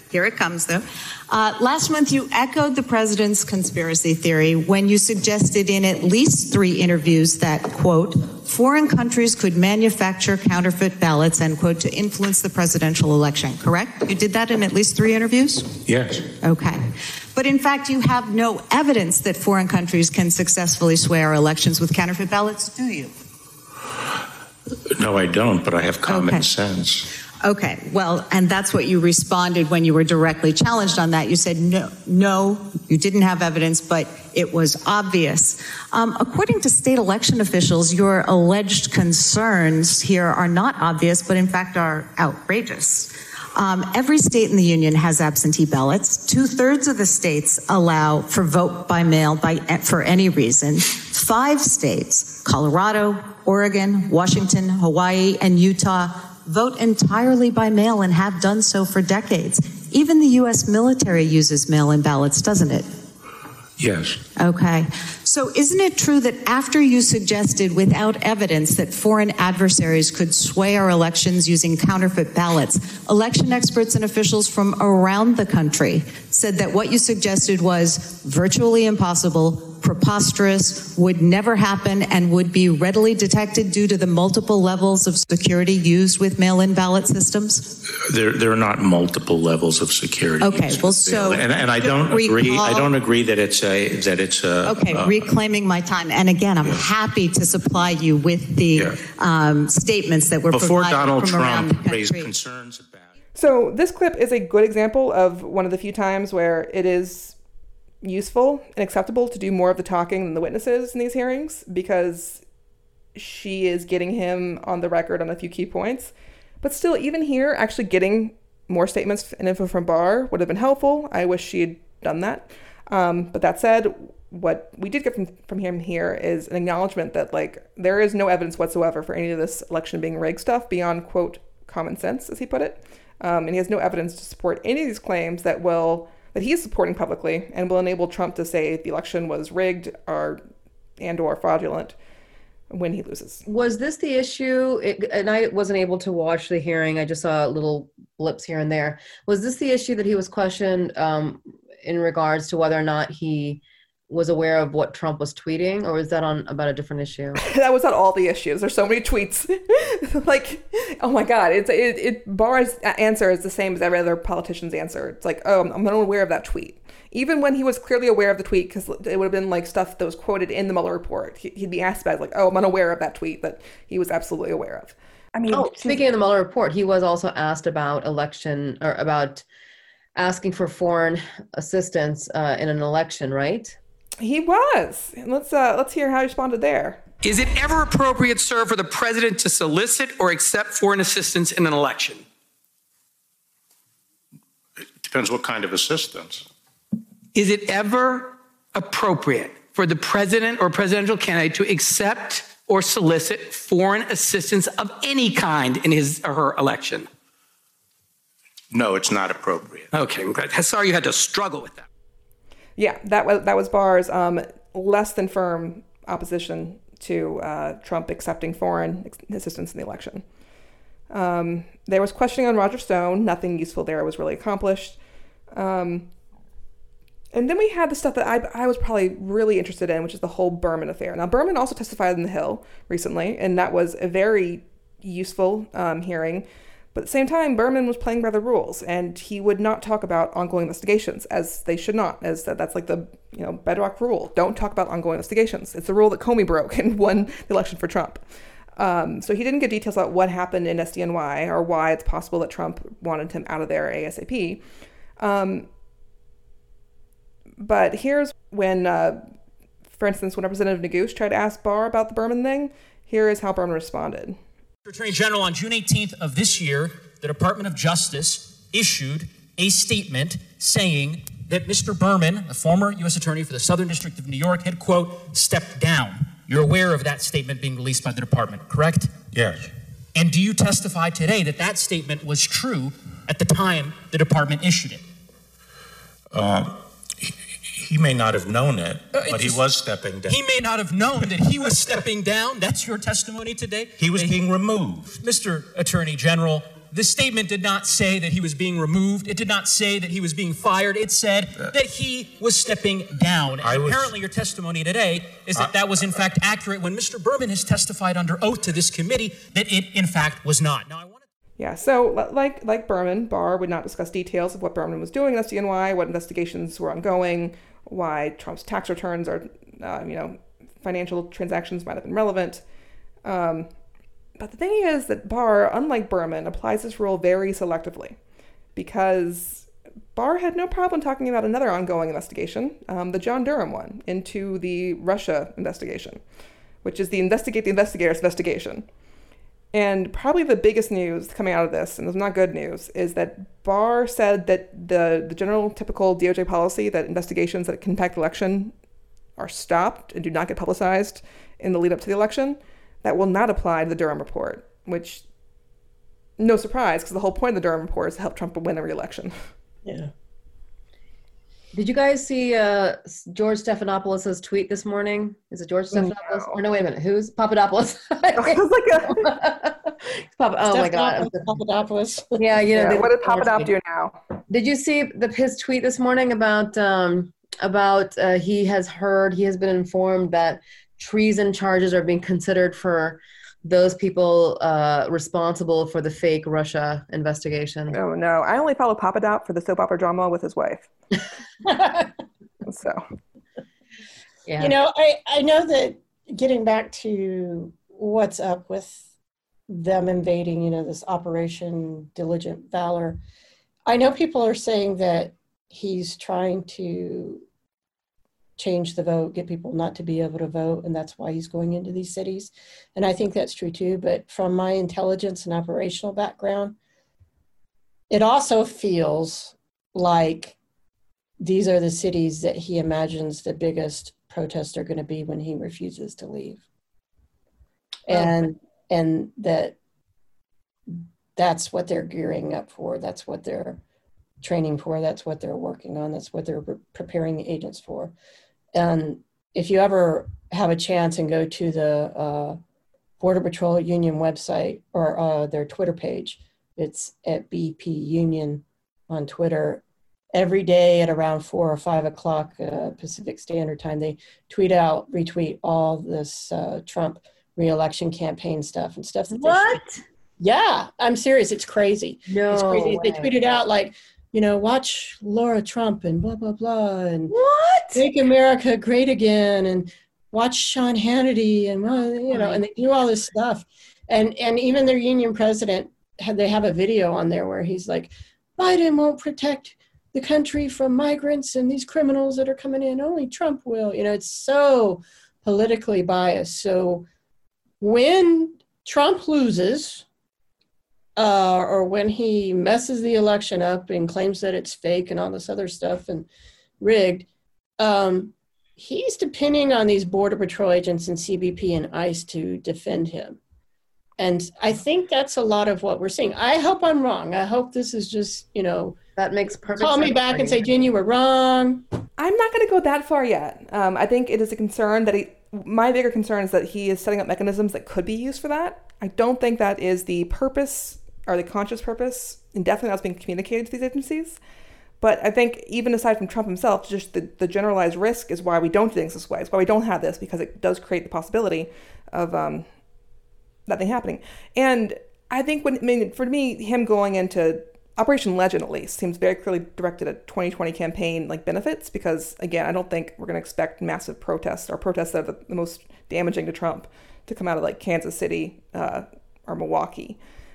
Here it comes, though. Uh, last month, you echoed the president's conspiracy theory when you suggested in at least three interviews that, quote, foreign countries could manufacture counterfeit ballots, end quote, to influence the presidential election, correct? You did that in at least three interviews? Yes. Okay. But in fact, you have no evidence that foreign countries can successfully sway our elections with counterfeit ballots, do you? No, I don't, but I have common Okay. sense. Okay, well, and that's what you responded when you were directly challenged on that. You said, no, no, you didn't have evidence, but it was obvious. Um, according to state election officials, your alleged concerns here are not obvious, but in fact are outrageous. Um, every state in the union has absentee ballots. Two-thirds of the states allow for vote by mail by, for any reason. Five states, Colorado, Oregon, Washington, Hawaii, and Utah, vote entirely by mail and have done so for decades. Even the U S military uses mail-in ballots, doesn't it? Yes. Okay. So isn't it true that after you suggested without evidence that foreign adversaries could sway our elections using counterfeit ballots, election experts and officials from around the country said that what you suggested was virtually impossible, preposterous, would never happen, and would be readily detected due to the multiple levels of security used with mail-in ballot systems? There, there are not multiple levels of security. Okay, well, so and, and I don't recall, agree. I don't agree that it's a that it's a. Okay, uh, reclaiming my time, and again, I'm yeah. happy to supply you with the Yeah. um, statements that were before provided Donald from around the Trump raised country. concerns about. So this clip is a good example of one of the few times where it is useful and acceptable to do more of the talking than the witnesses in these hearings, because she is getting him on the record on a few key points. But still, even here, actually getting more statements and info from Barr would have been helpful. I wish she had done that. Um, but that said, what we did get from, from him here is an acknowledgement that, like, there is no evidence whatsoever for any of this election being rigged stuff beyond, quote, common sense, as he put it. Um, and he has no evidence to support any of these claims that will that he is supporting publicly and will enable Trump to say the election was rigged or and or fraudulent when he loses. Was this the issue? It, and I wasn't able to watch the hearing. I just saw little blips here and there. Was this the issue that he was questioned um, in regards to whether or not he was aware of what Trump was tweeting, or was that on about a different issue? That was not all the issues. There's so many tweets. Like, oh my God, it's it, it Barr's answer is the same as every other politician's answer. It's like, oh, I'm not aware of that tweet. Even when he was clearly aware of the tweet, because it would have been like stuff that was quoted in the Mueller report. He, he'd be asked about it, like, oh, I'm unaware of that tweet that he was absolutely aware of. I mean, oh, speaking of the Mueller report, he was also asked about election or about asking for foreign assistance uh, in an election, right? He was. Let's uh, let's hear how he responded there. Is it ever appropriate, sir, for the president to solicit or accept foreign assistance in an election? It depends what kind of assistance. Is it ever appropriate for the president or presidential candidate to accept or solicit foreign assistance of any kind in his or her election? No, it's not appropriate. Okay, I'm glad. Sorry you had to struggle with that. Yeah, that was that was Barr's um, less than firm opposition to uh, Trump accepting foreign assistance in the election. Um, there was questioning on Roger Stone. Nothing useful there was really accomplished. Um, and then we had the stuff that I, I was probably really interested in, which is the whole Berman affair. Now, Berman also testified in the Hill recently, and that was a very useful um, hearing. But at the same time, Berman was playing by the rules, and he would not talk about ongoing investigations, as they should not, as that, that's like the you know bedrock rule. Don't talk about ongoing investigations. It's the rule that Comey broke and won the election for Trump. Um, so he didn't give details about what happened in S D N Y or why it's possible that Trump wanted him out of there ASAP. Um, but here's when, uh, for instance, when Representative Neguse tried to ask Barr about the Berman thing, here is how Berman responded. Mister Attorney General, on June eighteenth of this year, the Department of Justice issued a statement saying that Mister Berman, a former U S attorney for the Southern District of New York, had, quote, stepped down. You're aware of that statement being released by the department, correct? Yes. And do you testify today that that statement was true at the time the department issued it? Uh, he, he may not have known it, uh, but just, he was stepping down. He may not have known that he was stepping down. That's your testimony today? He was that being he, removed. Mister Attorney General, the statement did not say that he was being removed. It did not say that he was being fired. It said that he was stepping down. And was, apparently your testimony today is that I, that was in fact accurate when Mister Berman has testified under oath to this committee that it in fact was not. Now I want to... Yeah, so like like Berman, Barr would not discuss details of what Berman was doing in S D N Y, what investigations were ongoing, why Trump's tax returns are, uh, you know, financial transactions might have been relevant. Um, but the thing is that Barr, unlike Berman, applies this rule very selectively, because Barr had no problem talking about another ongoing investigation, um, the John Durham one, into the Russia investigation, which is the Investigate the Investigators investigation. And probably the biggest news coming out of this, and it's not good news, is that Barr said that the, the general typical D O J policy that investigations that can impact the election are stopped and do not get publicized in the lead up to the election, that will not apply to the Durham report, which, no surprise, because the whole point of the Durham report is to help Trump win a re-election. Yeah. Did you guys see uh, George Stephanopoulos' tweet this morning? Is it George Stephanopoulos? No. Or no, wait a minute. Who's Papadopoulos? I was like a... Papa, oh my God. Papadopoulos. Yeah, you know. Yeah, they, what did Papadop do now? Did you see the, his tweet this morning about, um, about uh, he has heard, he has been informed that treason charges are being considered for those people uh, responsible for the fake Russia investigation? Oh, no. I only follow Papadop for the soap opera drama with his wife. So, yeah. You know, I, I know that getting back to what's up with them invading, you know, this Operation Diligent Valor, I know people are saying that he's trying to change the vote, get people not to be able to vote, and that's why he's going into these cities. And I think that's true too, but from my intelligence and operational background, it also feels like these are the cities that he imagines the biggest protests are going to be when he refuses to leave. And and that that's what they're gearing up for. That's what they're training for. That's what they're working on. That's what they're preparing the agents for. And if you ever have a chance and go to the uh, Border Patrol Union website or uh, their Twitter page, it's at B P Union on Twitter. Every day at around four or five o'clock uh, Pacific Standard Time, they tweet out, retweet all this uh, Trump re-election campaign stuff and stuff. That what? Yeah, I'm serious. It's crazy. No it's crazy. way. They tweeted out like, you know, watch Laura Trump and blah, blah, blah. And what? Make America great again. And watch Sean Hannity and, well, you know, and they do all this stuff. And, and even their union president, had they have a video on there where he's like, Biden won't protect the country from migrants and these criminals that are coming in. Only Trump will. You know, it's so politically biased. So when Trump loses, uh, or when he messes the election up and claims that it's fake and all this other stuff and rigged, um, he's depending on these Border Patrol agents and C B P and ICE to defend him. And I think that's a lot of what we're seeing. I hope I'm wrong. I hope this is just, you know, that makes perfect call sense. me back and say, Jen, you were wrong. I'm not going to go that far yet. Um, I think it is a concern that he, my bigger concern is that he is setting up mechanisms that could be used for that. I don't think that is the purpose or the conscious purpose, and definitely that's being communicated to these agencies. But I think even aside from Trump himself, just the, the generalized risk is why we don't do things this way. It's why we don't have this, because it does create the possibility of um, that thing happening. And I think when I mean, for me, him going into Operation Legend, at least, seems very clearly directed at twenty twenty campaign like benefits, because again, I don't think we're going to expect massive protests or protests that are the, the most damaging to Trump to come out of like Kansas City uh, or Milwaukee.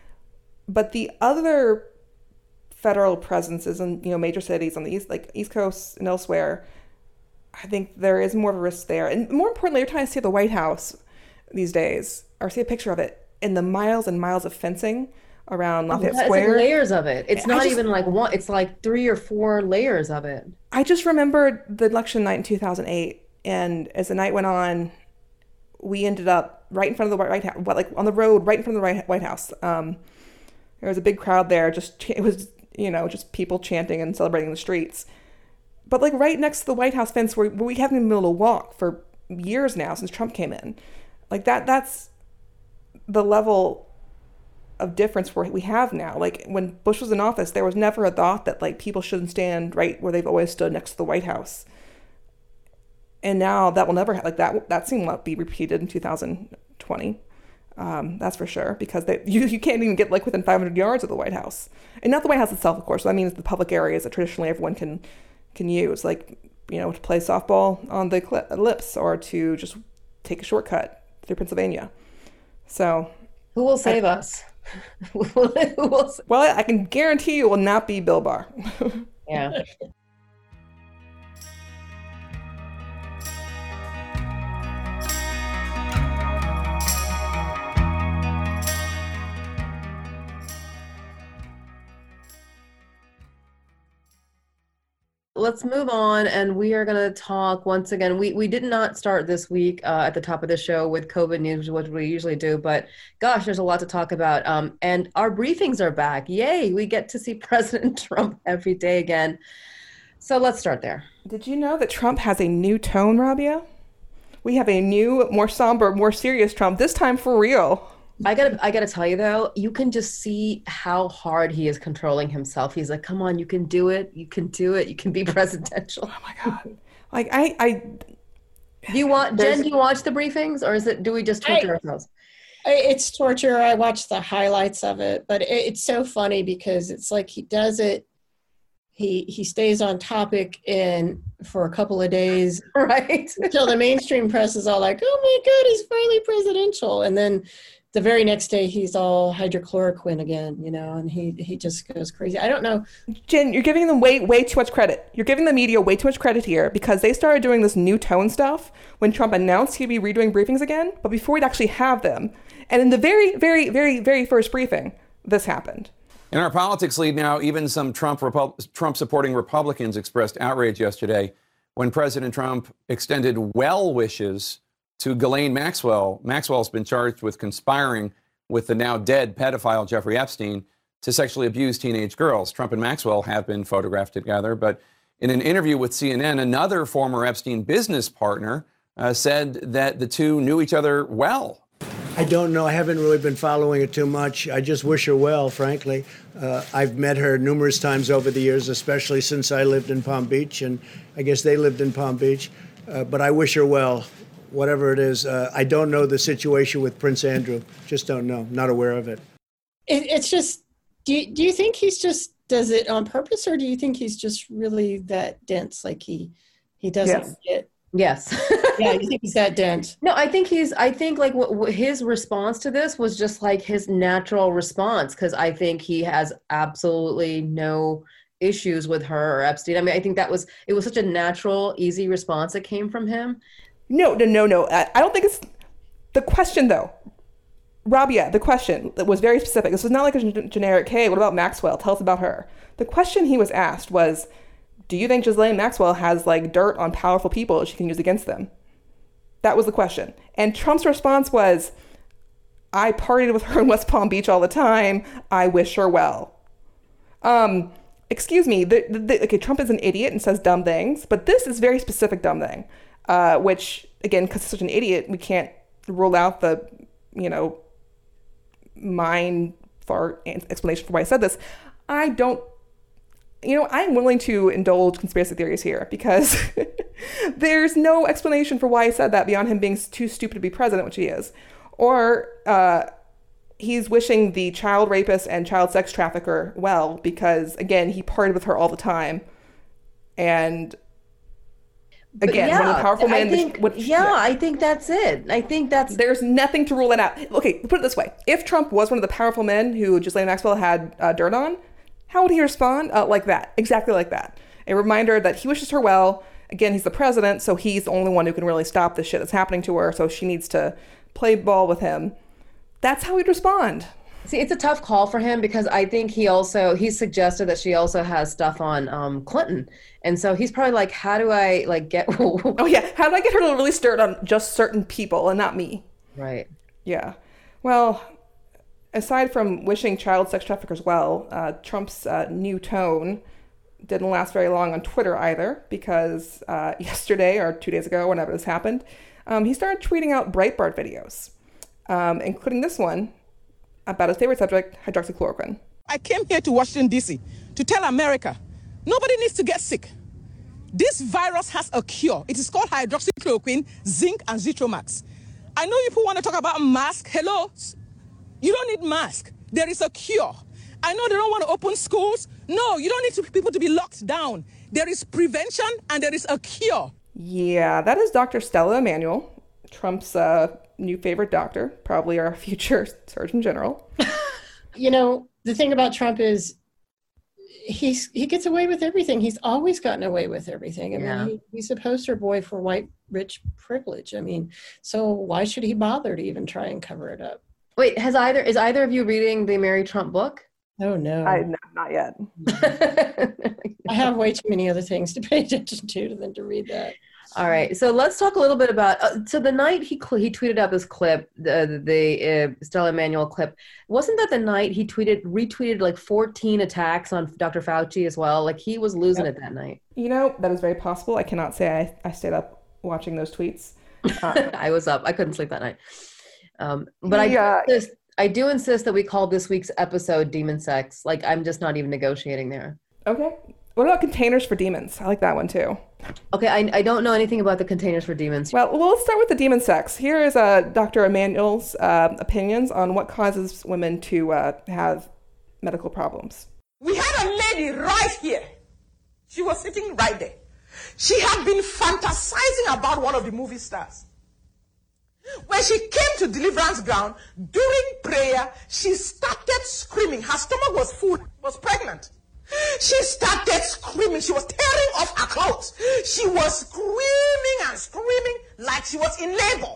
But the other federal presences in, you know, major cities on the east, like East Coast and elsewhere, I think there is more of a risk there. And more importantly, every time I see the White House these days, or see a picture of it, in the miles and miles of fencing around Lafayette it's Square. Like layers of it. It's not just, even like one, it's like three or four layers of it. I just remembered the election night in two thousand eight, and as the night went on, we ended up right in front of the White House, like on the road, right in front of the White House. Um, there was a big crowd there. Just it was, you know, just people chanting and celebrating in the streets. But like right next to the White House fence, where, where we haven't been able to walk for years now since Trump came in, like that. That's the level of difference we have now. Like when Bush was in office, there was never a thought that like people shouldn't stand right where they've always stood next to the White House. And now that will never, like that, that scene won't be repeated in two thousand twenty. Um, that's for sure, because they, you, you can't even get like within five hundred yards of the White House. And not the White House itself, of course. So that means the public areas that traditionally everyone can can use, like, you know, to play softball on the cl- lips or to just take a shortcut through Pennsylvania. So who will save I, us? who will save- well, I can guarantee you it will not be Bill Barr. Yeah. Let's move on, and we are going to talk once again. We we did not start this week uh, at the top of the show with COVID news, which we usually do, but gosh, there's a lot to talk about. Um, and our briefings are back. Yay, we get to see President Trump every day again. So let's start there. Did you know that Trump has a new tone, Rabia? We have a new, more somber, more serious Trump, this time for real. I gotta, I gotta tell you though, you can just see how hard he is controlling himself. He's like, "Come on, you can do it. You can do it. You can be presidential." Oh my god! Like I, I. Do you want Jen? Do you watch the briefings, or is it? Do we just torture I, ourselves? It's torture. I watch the highlights of it, but it, it's so funny because it's like he does it. He he stays on topic and for a couple of days, right? Until the mainstream press is all like, "Oh my god, he's finally presidential," and then the very next day he's all hydrochloroquine again, you know, and he he just goes crazy. I don't know. Jen, you're giving them way, way too much credit. You're giving the media way too much credit here, because they started doing this new tone stuff when Trump announced he'd be redoing briefings again, but before we'd actually have them. And in the very, very, very, very first briefing, this happened. In our politics lead now, even some Trump Repu- Trump supporting Republicans expressed outrage yesterday when President Trump extended well wishes to Ghislaine Maxwell. Maxwell's been charged with conspiring with the now dead pedophile Jeffrey Epstein to sexually abuse teenage girls. Trump and Maxwell have been photographed together, but in an interview with C N N, another former Epstein business partner uh, said that the two knew each other well. I don't know. I haven't really been following it too much. I just wish her well, frankly. Uh, I've met her numerous times over the years, especially since I lived in Palm Beach, and I guess they lived in Palm Beach. Uh, but I wish her well. Whatever it is, uh, I don't know the situation with Prince Andrew. Just don't know. Not aware of it. it it's just, do you, do you think he's just does it on purpose, or do you think he's just really that dense? Like he, he doesn't yes. get. Yes. Yeah, you think he's that dense? No, I think he's, I think like what, what his response to this was just like his natural response. Cause I think he has absolutely no issues with her or Epstein. I mean, I think that was, it was such a natural, easy response that came from him. No, no, no, no. I, I don't think it's the question, though. Rabia, the question was very specific. This was not like a g- generic, hey, what about Maxwell? Tell us about her. The question he was asked was, do you think Ghislaine Maxwell has like dirt on powerful people that she can use against them? That was the question. And Trump's response was, I partied with her in West Palm Beach all the time. I wish her well. Um, excuse me. The, the, okay, Trump is an idiot and says dumb things, but this is very specific dumb thing. Uh, which, again, because he's such an idiot, we can't rule out the, you know, mind fart explanation for why I said this. I don't, you know, I'm willing to indulge conspiracy theories here because there's no explanation for why he said that beyond him being too stupid to be president, which he is. Or uh, he's wishing the child rapist and child sex trafficker well because, again, he partied with her all the time. And Again, yeah, one of the powerful men. I think, what, yeah, yeah, I think that's it. I think that's... There's nothing to rule that out. Okay, put it this way. If Trump was one of the powerful men who Ghislaine Maxwell had uh, dirt on, how would he respond? Uh, like that. Exactly like that. A reminder that he wishes her well. Again, he's the president, so he's the only one who can really stop the shit that's happening to her, so she needs to play ball with him. That's how he'd respond. See, it's a tough call for him because I think he also, he suggested that she also has stuff on um, Clinton. And so he's probably like, how do I like get... oh yeah, how do I get her to release dirt on just certain people and not me? Right. Yeah. Well, aside from wishing child sex traffickers well, uh, Trump's uh, new tone didn't last very long on Twitter either because uh, yesterday or two days ago, whenever this happened, um, he started tweeting out Breitbart videos, um, including this one. about his favorite subject, hydroxychloroquine. I came here to Washington, D C to tell America, nobody needs to get sick. This virus has a cure. It is called hydroxychloroquine, zinc, and Zithromax. I know people want to talk about mask. Hello? You don't need mask. There is a cure. I know they don't want to open schools. No, you don't need to, people to be locked down. There is prevention and there is a cure. Yeah, that is Doctor Stella Emanuel, Trump's uh, new favorite doctor, probably our future Surgeon General. You know, the thing about Trump is he's he gets away with everything. He's always gotten away with everything. I Yeah. mean, he, he's a poster boy for white, rich privilege. I mean, so why should he bother to even try and cover it up? Wait, has either is either of you reading the Mary Trump book? Oh, no. I no, not yet. I have way too many other things to pay attention to than to read that. All right, so let's talk a little bit about. Uh, so the night he cl- he tweeted out this clip, the the uh, Stella Emanuel clip, wasn't that the night he tweeted retweeted like fourteen attacks on Doctor Fauci as well? Like he was losing yep. it that night. You know, that is very possible. I cannot say I, I stayed up watching those tweets. Um, I was up. I couldn't sleep that night. Um, but I yeah. do insist, I do insist that we call this week's episode "Demon Sex." Like I'm just not even negotiating there. Okay. What about containers for demons? I like that one too. Okay, I, I don't know anything about the containers for demons. Well, well let's start with the demon sex. Here is uh, Doctor Emanuel's uh, opinions on what causes women to uh, have medical problems. We had a lady right here. She was sitting right there. She had been fantasizing about one of the movie stars. When she came to deliverance ground, during prayer, she started screaming. Her stomach was full, was pregnant. She started screaming. She was tearing off her clothes. She was screaming and screaming like she was in labor.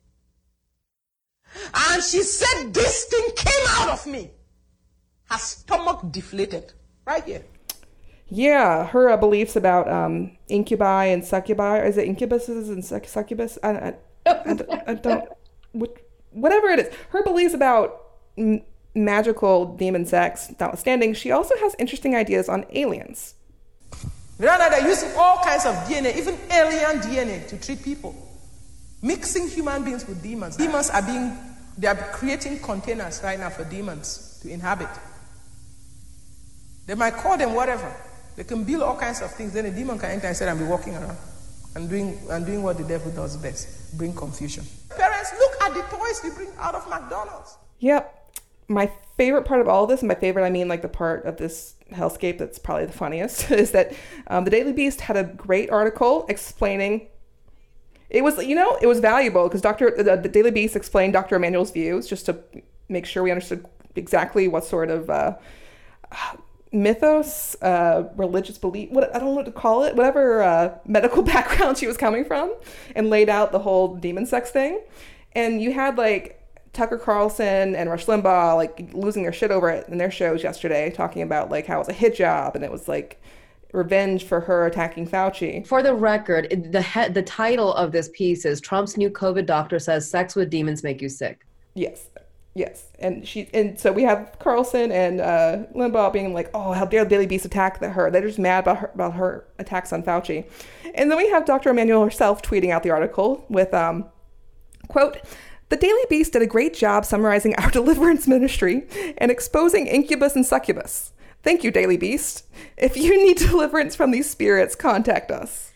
And she said, this thing came out of me. Her stomach deflated right here. Yeah, her uh, beliefs about um, incubi and succubi. Is it incubuses and suc- succubus? I, I, I, don't, I don't, whatever it is. Her beliefs about m- magical demon sex notwithstanding, she also has interesting ideas on aliens. Right now, they're using all kinds of D N A, even alien D N A, to treat people. Mixing human beings with demons. Demons are being, they are creating containers right now for demons to inhabit. They might call them whatever. They can build all kinds of things. Then a demon can enter inside and be walking around and doing and doing what the devil does best, bring confusion. Parents, look at the toys we bring out of McDonald's. Yep. My favorite part of all of this, and my favorite, I mean like the part of this hellscape that's probably the funniest, is that um, the Daily Beast had a great article explaining, it was, you know, it was valuable because Doctor the, the Daily Beast explained Doctor Emanuel's views just to make sure we understood exactly what sort of uh, mythos, uh, religious belief, what I don't know what to call it, whatever uh, medical background she was coming from, and laid out the whole demon sex thing. And you had like Tucker Carlson and Rush Limbaugh like losing their shit over it in their shows yesterday, talking about like how it was a hit job and it was like revenge for her attacking Fauci. For the record, the he- the title of this piece is Trump's new COVID doctor says sex with demons make you sick. Yes. Yes. And she and so we have Carlson and uh, Limbaugh being like, oh, how dare the Daily Beast attack her. They're just mad about her, about her attacks on Fauci. And then we have Doctor Emanuel herself tweeting out the article with, um, quote, "The Daily Beast did a great job summarizing our deliverance ministry and exposing incubus and succubus. Thank you, Daily Beast. If you need deliverance from these spirits, contact us."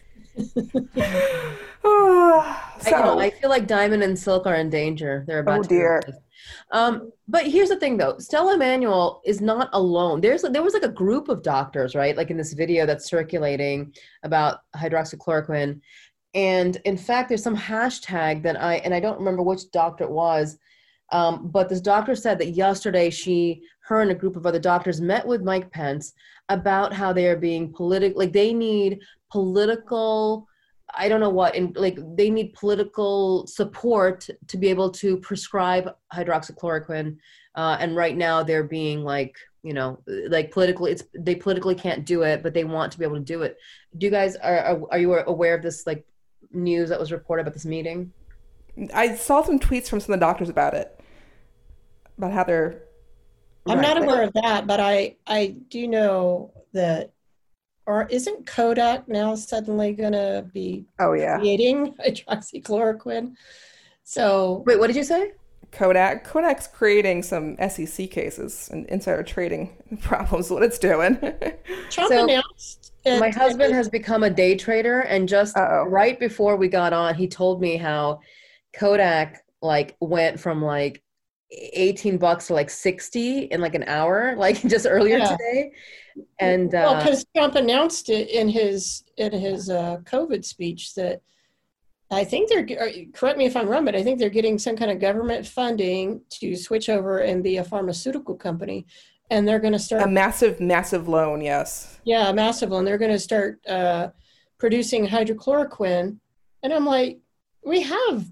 oh, so. I, know, I feel like Diamond and Silk are in danger. They're about oh, to dear. Um, but here's the thing, though. Stella Emanuel is not alone. There's there was like a group of doctors, right? Like in this video that's circulating about hydroxychloroquine. And in fact, there's some hashtag that I, and I don't remember which doctor it was, um, but this doctor said that yesterday she, her and a group of other doctors met with Mike Pence about how they are being political, like they need political, I don't know what, and like they need political support to be able to prescribe hydroxychloroquine. Uh, and right now they're being like, you know, like politically, it's, they politically can't do it, but they want to be able to do it. Do you guys, are, are, are you aware of this, like, news that was reported about this meeting? I saw some tweets from some of the doctors about it, about how they're. I'm right. not aware of that, but I I do know that, or isn't Kodak now suddenly going to be oh yeah creating hydroxychloroquine? So wait, what did you say? Kodak. Kodak's creating some S E C cases and insider trading problems. What it's doing. Trump So- announced. My husband has become a day trader, and just Uh-oh. right before we got on, he told me how Kodak like went from like eighteen bucks to like sixty in like an hour, like just earlier Yeah. today. And Well, uh, because Trump announced it in his in his uh, COVID speech that I think they're, or correct me if I'm wrong, but I think they're getting some kind of government funding to switch over and be a pharmaceutical company. And they're going to start A massive, massive loan, yes. Yeah, a massive one. They're going to start uh, producing hydrochloroquine. And I'm like, we have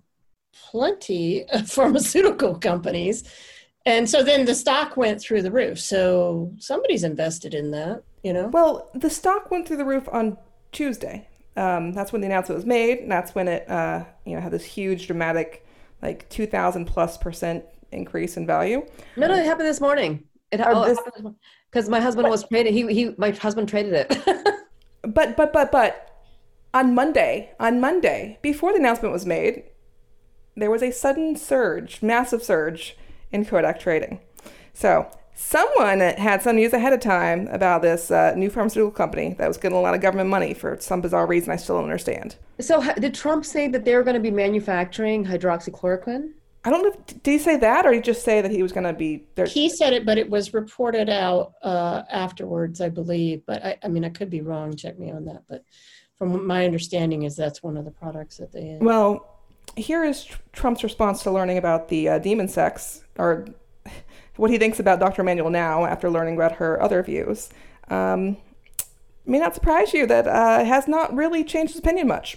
plenty of pharmaceutical companies. And so then the stock went through the roof. So somebody's invested in that, you know? Well, the stock went through the roof on Tuesday. Um, that's when the announcement was made. And that's when it, uh, you know, had this huge, dramatic, like two thousand plus percent increase in value. no, no, it happened this morning. It Oh, this- happened because my husband was trading. He he, my husband traded it. But, but, but, but, on Monday, on Monday, before the announcement was made, there was a sudden surge, massive surge in Kodak trading. So someone had some news ahead of time about this uh, new pharmaceutical company that was getting a lot of government money for some bizarre reason I still don't understand. So ha- did Trump say that they were going to be manufacturing hydroxychloroquine? I don't know. If, did he say that, or did he just say that he was going to be there? He said it, but it was reported out uh, afterwards, I believe. But I, I mean, I could be wrong. Check me on that. But from my understanding is that's one of the products that they. Well, here is tr- Trump's response to learning about the uh, demon sex, or what he thinks about Doctor Emanuel now after learning about her other views. Um, may not surprise you that uh, has not really changed his opinion much.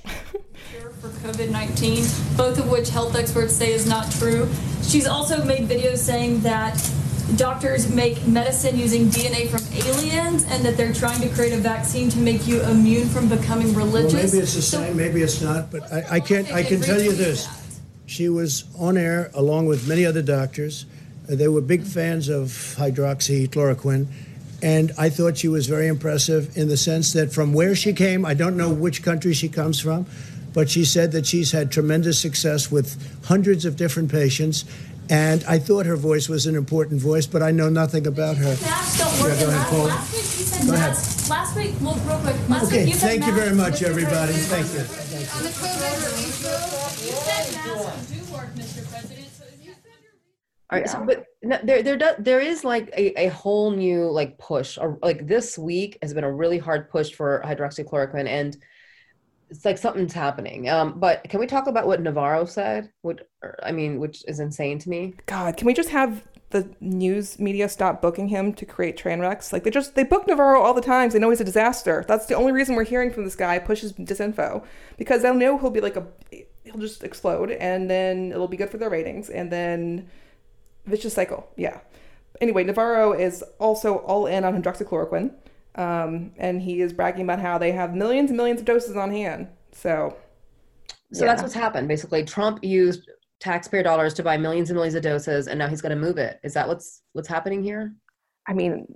For COVID nineteen, both of which health experts say is not true. She's also made videos saying that doctors make medicine using D N A from aliens and that they're trying to create a vaccine to make you immune from becoming religious. Well, maybe it's the So- same, maybe it's not, but I, I can't. I can tell you this: she was on air along with many other doctors. Uh, they were big fans of hydroxychloroquine, and I thought she was very impressive in the sense that from where she came, I don't know which country she comes from, but she said that she's had tremendous success with hundreds of different patients. And I thought her voice was an important voice, but I know nothing about her. Masks don't work. Yeah, go And ahead, Paul. Last week you said Go ahead. masks. Last week, well, real quick. Last Okay, week you said thank you very masks- much, everybody. Thank you. On the COVID relief, you said masks do work, Mister President. So if you said you're All right, so, but no, there, there, does, there is like a, a whole new like push, or like this week has been a really hard push for hydroxychloroquine, and it's like something's happening. Um, but can we talk about what Navarro said? What or, I mean, which is insane to me. God, can we just have the news media stop booking him to create train wrecks? Like they just they book Navarro all the time. They know he's a disaster. That's the only reason we're hearing from this guy pushes disinfo, because they'll know he'll be like a he'll just explode, and then it'll be good for their ratings, and then vicious cycle. Yeah. Anyway, Navarro is also all in on hydroxychloroquine. Um, and he is bragging about how they have millions and millions of doses on hand. So, So yeah. that's what's happened. Basically, Trump used taxpayer dollars to buy millions and millions of doses, and now he's going to move it. Is that what's what's happening here? I mean,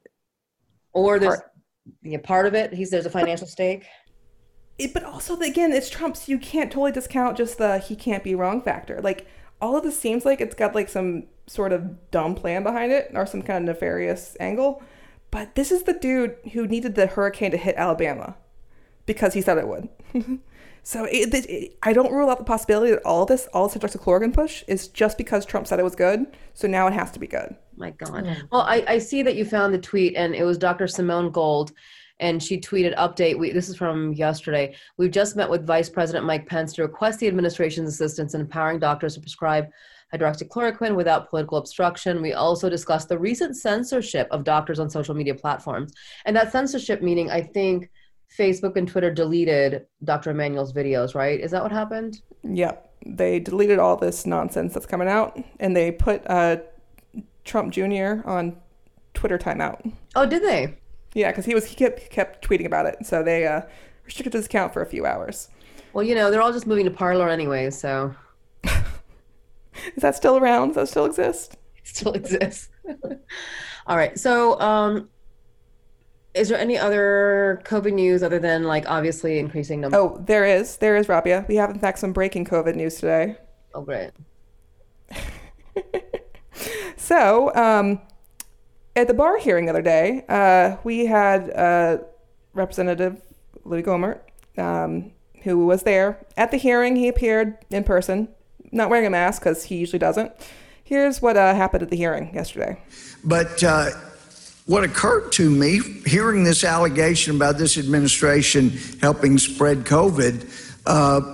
or there's yeah, part of it. He's there's a financial stake. It, but also, again, it's Trump, so you can't totally discount just the he can't be wrong factor. Like, all of this seems like it's got like some sort of dumb plan behind it, or some kind of nefarious angle. But this is the dude who needed the hurricane to hit Alabama because he said it would. So it, it, it, I don't rule out the possibility that all of this, all this hydroxychloroquine push is just because Trump said it was good. So now it has to be good. My God. Well, I, I see that you found the tweet, and it was Doctor Simone Gold, and she tweeted, update, we, this is from yesterday. We've just met with Vice President Mike Pence to request the administration's assistance in empowering doctors to prescribe hydroxychloroquine without political obstruction. We also discussed the recent censorship of doctors on social media platforms. And that censorship meaning, I think, Facebook and Twitter deleted Doctor Emanuel's videos, right? Is that what happened? Yep. They deleted all this nonsense that's coming out, and they put uh, Trump Junior on Twitter timeout. Oh, did they? Yeah, because he was he kept kept tweeting about it, so they uh, restricted his account for a few hours. Well, you know, they're all just moving to Parler anyway, so. Is that still around? Does that still exist? It still exists. All right. So, um, is there any other COVID news other than like obviously increasing numbers? Oh, there is. There is, Rabia. We have in fact some breaking COVID news today. Oh, great. So, um, at the Barr hearing the other day, uh, we had uh, Representative Louis Gohmert, um, who was there. At the hearing, he appeared in person, not wearing a mask because he usually doesn't. Here's what uh, happened at the hearing yesterday. But uh, what occurred to me, hearing this allegation about this administration helping spread COVID, uh,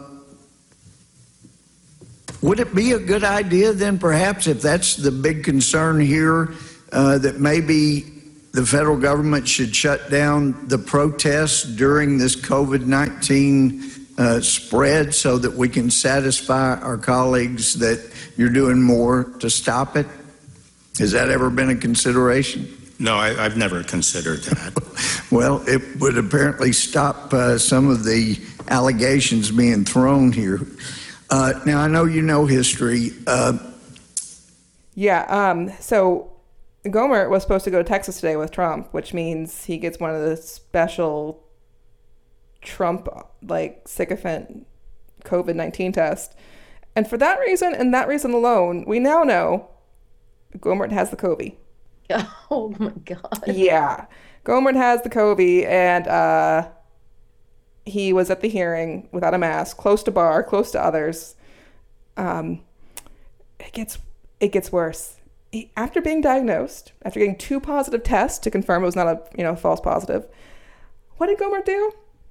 would it be a good idea then, perhaps, if that's the big concern here, uh, that maybe the federal government should shut down the protests during this COVID nineteen uh, spread so that we can satisfy our colleagues that you're doing more to stop it? Has that ever been a consideration? No, I, I've never considered that. Well, it would apparently stop uh, some of the allegations being thrown here. Uh, now, I know you know history. Uh, yeah, um, so Gohmert was supposed to go to Texas today with Trump, which means he gets one of the special Trump, like, sycophant COVID nineteen tests. And for that reason, and that reason alone, we now know Gohmert has the COVID. Oh, my God. Yeah. Gohmert has the COVID, and uh, he was at the hearing without a mask, close to Barr, close to others. Um, it gets it gets worse. He, after being diagnosed, after getting two positive tests to confirm it was not a you know false positive, what did Gohmert do?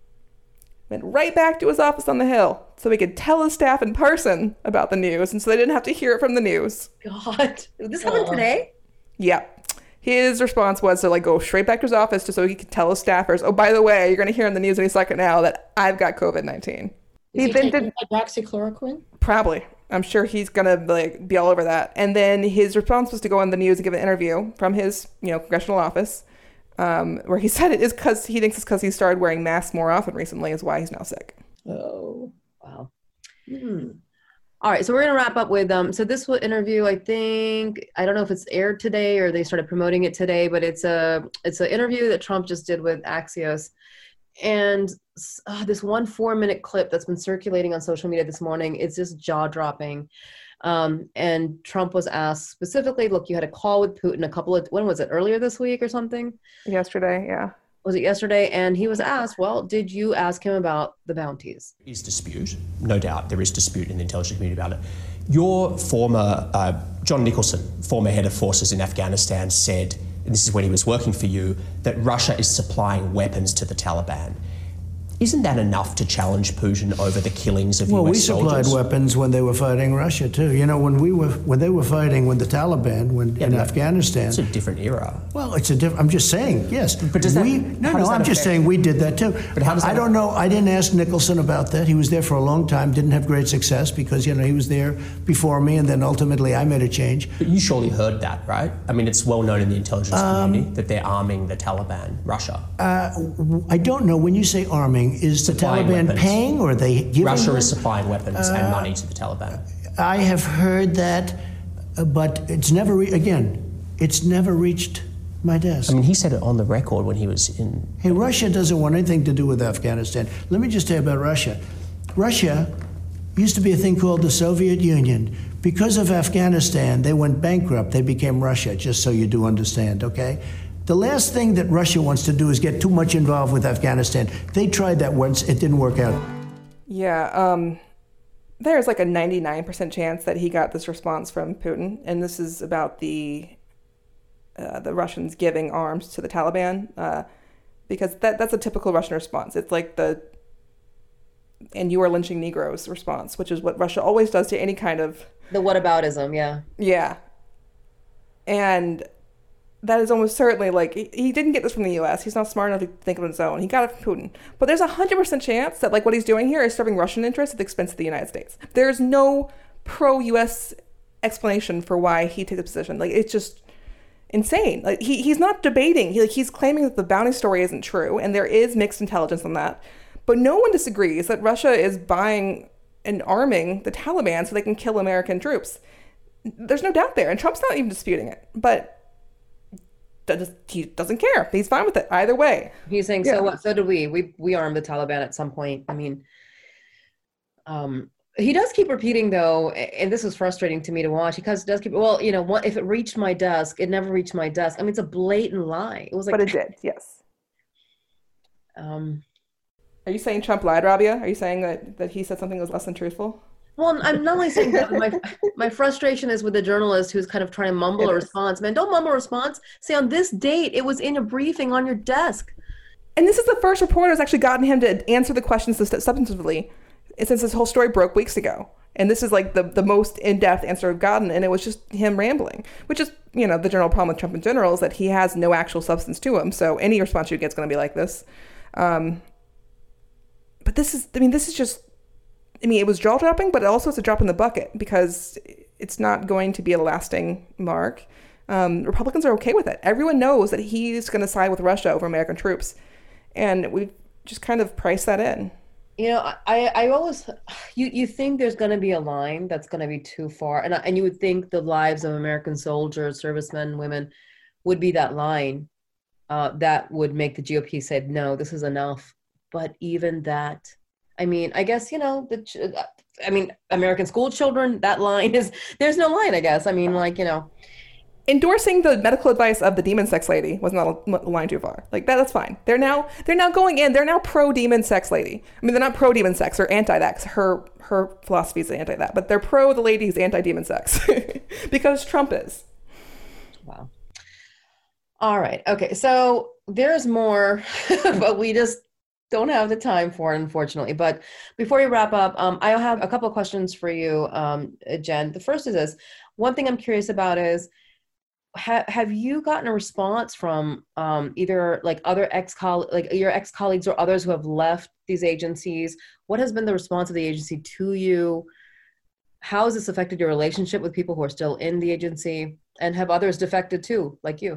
Went right back to his office on the Hill so he could tell his staff in person about the news, and so they didn't have to hear it from the news. God, this happened today? Yeah. His response was to like go straight back to his office just so he could tell his staffers, oh, by the way, you're going to hear in the news any second now that I've got COVID nineteen. Is he, he taking hydroxychloroquine? Probably. I'm sure he's going to like be all over that. And then his response was to go on the news and give an interview from his, you know, congressional office, um, where he said it is because he thinks it's because he started wearing masks more often recently is why he's now sick. Oh, wow. Hmm. All right, so we're going to wrap up with, um, so this interview, I think, I don't know if it's aired today or they started promoting it today, but it's a it's an interview that Trump just did with Axios. And uh, this one four-minute clip that's been circulating on social media this morning, it's just jaw-dropping. Um, and Trump was asked specifically, look, you had a call with Putin a couple of, when was it, earlier this week or something? Yesterday, yeah. Was it yesterday? And he was asked, well, did you ask him about the bounties? There is dispute, no doubt. There is dispute in the intelligence community about it. Your former, uh, John Nicholson, former head of forces in Afghanistan, said, and this is when he was working for you, that Russia is supplying weapons to the Taliban. Isn't that enough to challenge Putin over the killings of well, U S soldiers? Well, we supplied weapons when they were fighting Russia too. You know, when we were when they were fighting with the Taliban when yeah, in no, Afghanistan. It's a different era. Well, it's a different. I'm just saying, yes. But does that? We, no, no. Does that I'm just affect? saying we did that too. But how does that I don't know. I didn't ask Nicholson about that. He was there for a long time. Didn't have great success because you know he was there before me, and then ultimately I made a change. But you surely heard that, right? I mean, it's well known in the intelligence Um, community that they're arming the Taliban, Russia. Uh, I don't know. When you say arming, is the Supplying Taliban weapons. paying or are they giving? Russia them? is supplying weapons Uh, and money to the Taliban. I have heard that, uh, but it's never, re- again, it's never reached my desk. I mean, he said it on the record when he was in... Hey, Russia doesn't want anything to do with Afghanistan. Let me just tell you about Russia. Russia used to be a thing called the Soviet Union. Because of Afghanistan, they went bankrupt. They became Russia, just so you do understand, okay? The last thing that Russia wants to do is get too much involved with Afghanistan. They tried that once. It didn't work out. Yeah, um, there's like a ninety-nine percent chance that he got this response from Putin, and this is about the uh, the Russians giving arms to the Taliban, uh, because that that's a typical Russian response. It's like the "and you are lynching Negroes" response, which is what Russia always does to any kind of... The whataboutism, yeah. Yeah. And that is almost certainly like, he, he didn't get this from the U S. He's not smart enough to think of his own. He got it from Putin. But there's a one hundred percent chance that like what he's doing here is serving Russian interests at the expense of the United States. There's no pro-U S explanation for why he took the position. Like, it's just insane. Like, he he's not debating. He, like, he's claiming that the bounty story isn't true, and there is mixed intelligence on that. But no one disagrees that Russia is buying and arming the Taliban so they can kill American troops. There's no doubt there, and Trump's not even disputing it. But he doesn't care. He's fine with it either way. He's saying, Yeah. so what? So did we. We we armed the Taliban at some point. I mean, um, He does keep repeating, though, and this is frustrating to me to watch, because it does keep, well, you know, what, if it reached my desk, it never reached my desk. I mean, it's a blatant lie. It was like, but it did, yes. Um, Are you saying Trump lied, Rabia? Are you saying that, that he said something that was less than truthful? Well, I'm not only saying that, but my, my frustration is with the journalist who's kind of trying to mumble it a response. Man, don't mumble a response. Say, on this date, it was in a briefing on your desk. And this is the first reporter who's actually gotten him to answer the questions substantively since this whole story broke weeks ago. And this is like the, the most in-depth answer I've gotten. And it was just him rambling, which is, you know, the general problem with Trump in general is that he has no actual substance to him. So any response you get is going to be like this. Um, but this is, I mean, this is just, I mean, it was jaw-dropping, but it also is a drop in the bucket because it's not going to be a lasting mark. Um, Republicans are okay with it. Everyone knows that he's going to side with Russia over American troops. And we've just kind of priced that in. You know, I, I always, you, you think there's going to be a line that's going to be too far. And, and you would think the lives of American soldiers, servicemen, women would be that line uh, that would make the G O P say, no, this is enough. But even that, I mean, I guess, you know, the, I mean, American school children, that line is, there's no line, I guess. I mean, like, you know. Endorsing the medical advice of the demon sex lady was not a line too far. Like that, that's fine. They're now they're now going in. They're now pro demon sex lady. I mean, they're not pro demon sex or anti that. Her her philosophy is anti that, but they're pro the lady who's anti demon sex because Trump is. Wow. All right. Okay. So there's more, but we just don't have the time for it, unfortunately. But before we wrap up, um, I have a couple of questions for you, um, Jen. The first is this. One thing I'm curious about is, Ha- have you gotten a response from um, either like other ex-coll- like your ex-colleagues or others who have left these agencies? What has been the response of the agency to you? How has this affected your relationship with people who are still in the agency? And have others defected too, like you?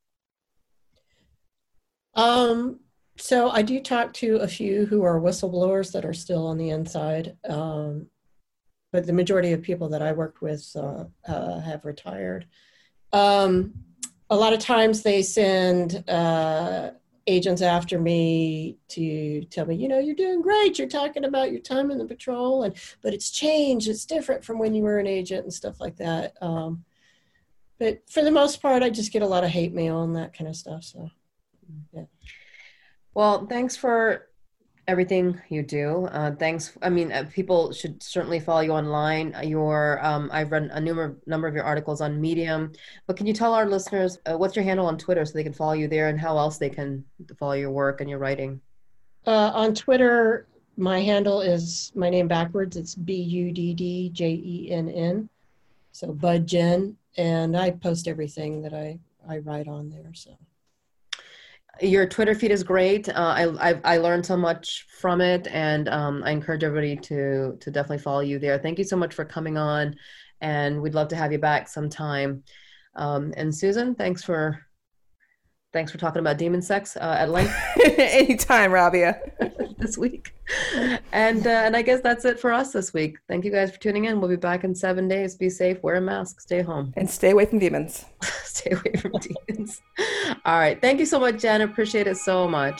Um, so I do talk to a few who are whistleblowers that are still on the inside. Um, but the majority of people that I worked with uh, uh, have retired. Um, a lot of times they send uh, agents after me to tell me, you know, you're doing great. You're talking about your time in the patrol, and but it's changed. It's different from when you were an agent and stuff like that. Um, but for the most part, I just get a lot of hate mail and that kind of stuff. So, yeah. Well, thanks for everything you do. Uh, thanks. I mean, uh, people should certainly follow you online. Your, um, I've read a number, number of your articles on Medium, but can you tell our listeners uh, what's your handle on Twitter so they can follow you there, and how else they can follow your work and your writing? Uh, on Twitter, my handle is my name backwards. It's B U D D J E N N. So Bud Jen, and I post everything that I, I write on there. So. Your Twitter feed is great. Uh, I, I I learned so much from it, and um, I encourage everybody to to definitely follow you there. Thank you so much for coming on, and we'd love to have you back sometime. Um, and Susan, thanks for thanks for talking about demon sex uh, at length. Anytime, Rabia. This week, and uh, and I guess that's it for us this week. Thank you guys for tuning in. We'll be back in seven days. Be safe. Wear a mask. Stay home. And stay away from demons. Stay away from demons. All right. Thank you so much, Jen. Appreciate it so much.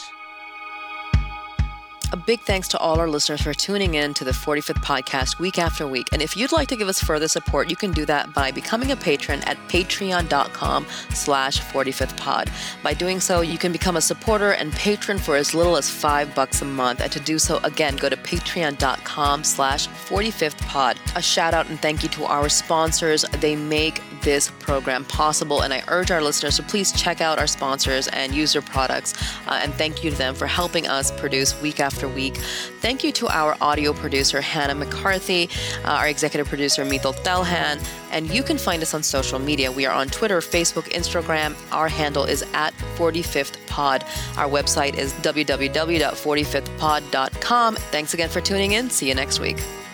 A big thanks to all our listeners for tuning in to the forty-fifth podcast week after week. And if you'd like to give us further support, you can do that by becoming a patron at patreon.com slash 45th pod. By doing so, you can become a supporter and patron for as little as five bucks a month. And to do so, again, go to patreon.com slash 45th pod. A shout out and thank you to our sponsors. They make this program possible, and I urge our listeners to please check out our sponsors and use their products. Uh, and thank you to them for helping us produce week after week. Thank you to our audio producer, Hannah McCarthy, uh, our executive producer, Mithil Thelhan, and you can find us on social media. We are on Twitter, Facebook, Instagram. Our handle is at forty-fifth pod. Our website is w w w dot forty-fifth pod dot com. Thanks again for tuning in. See you next week.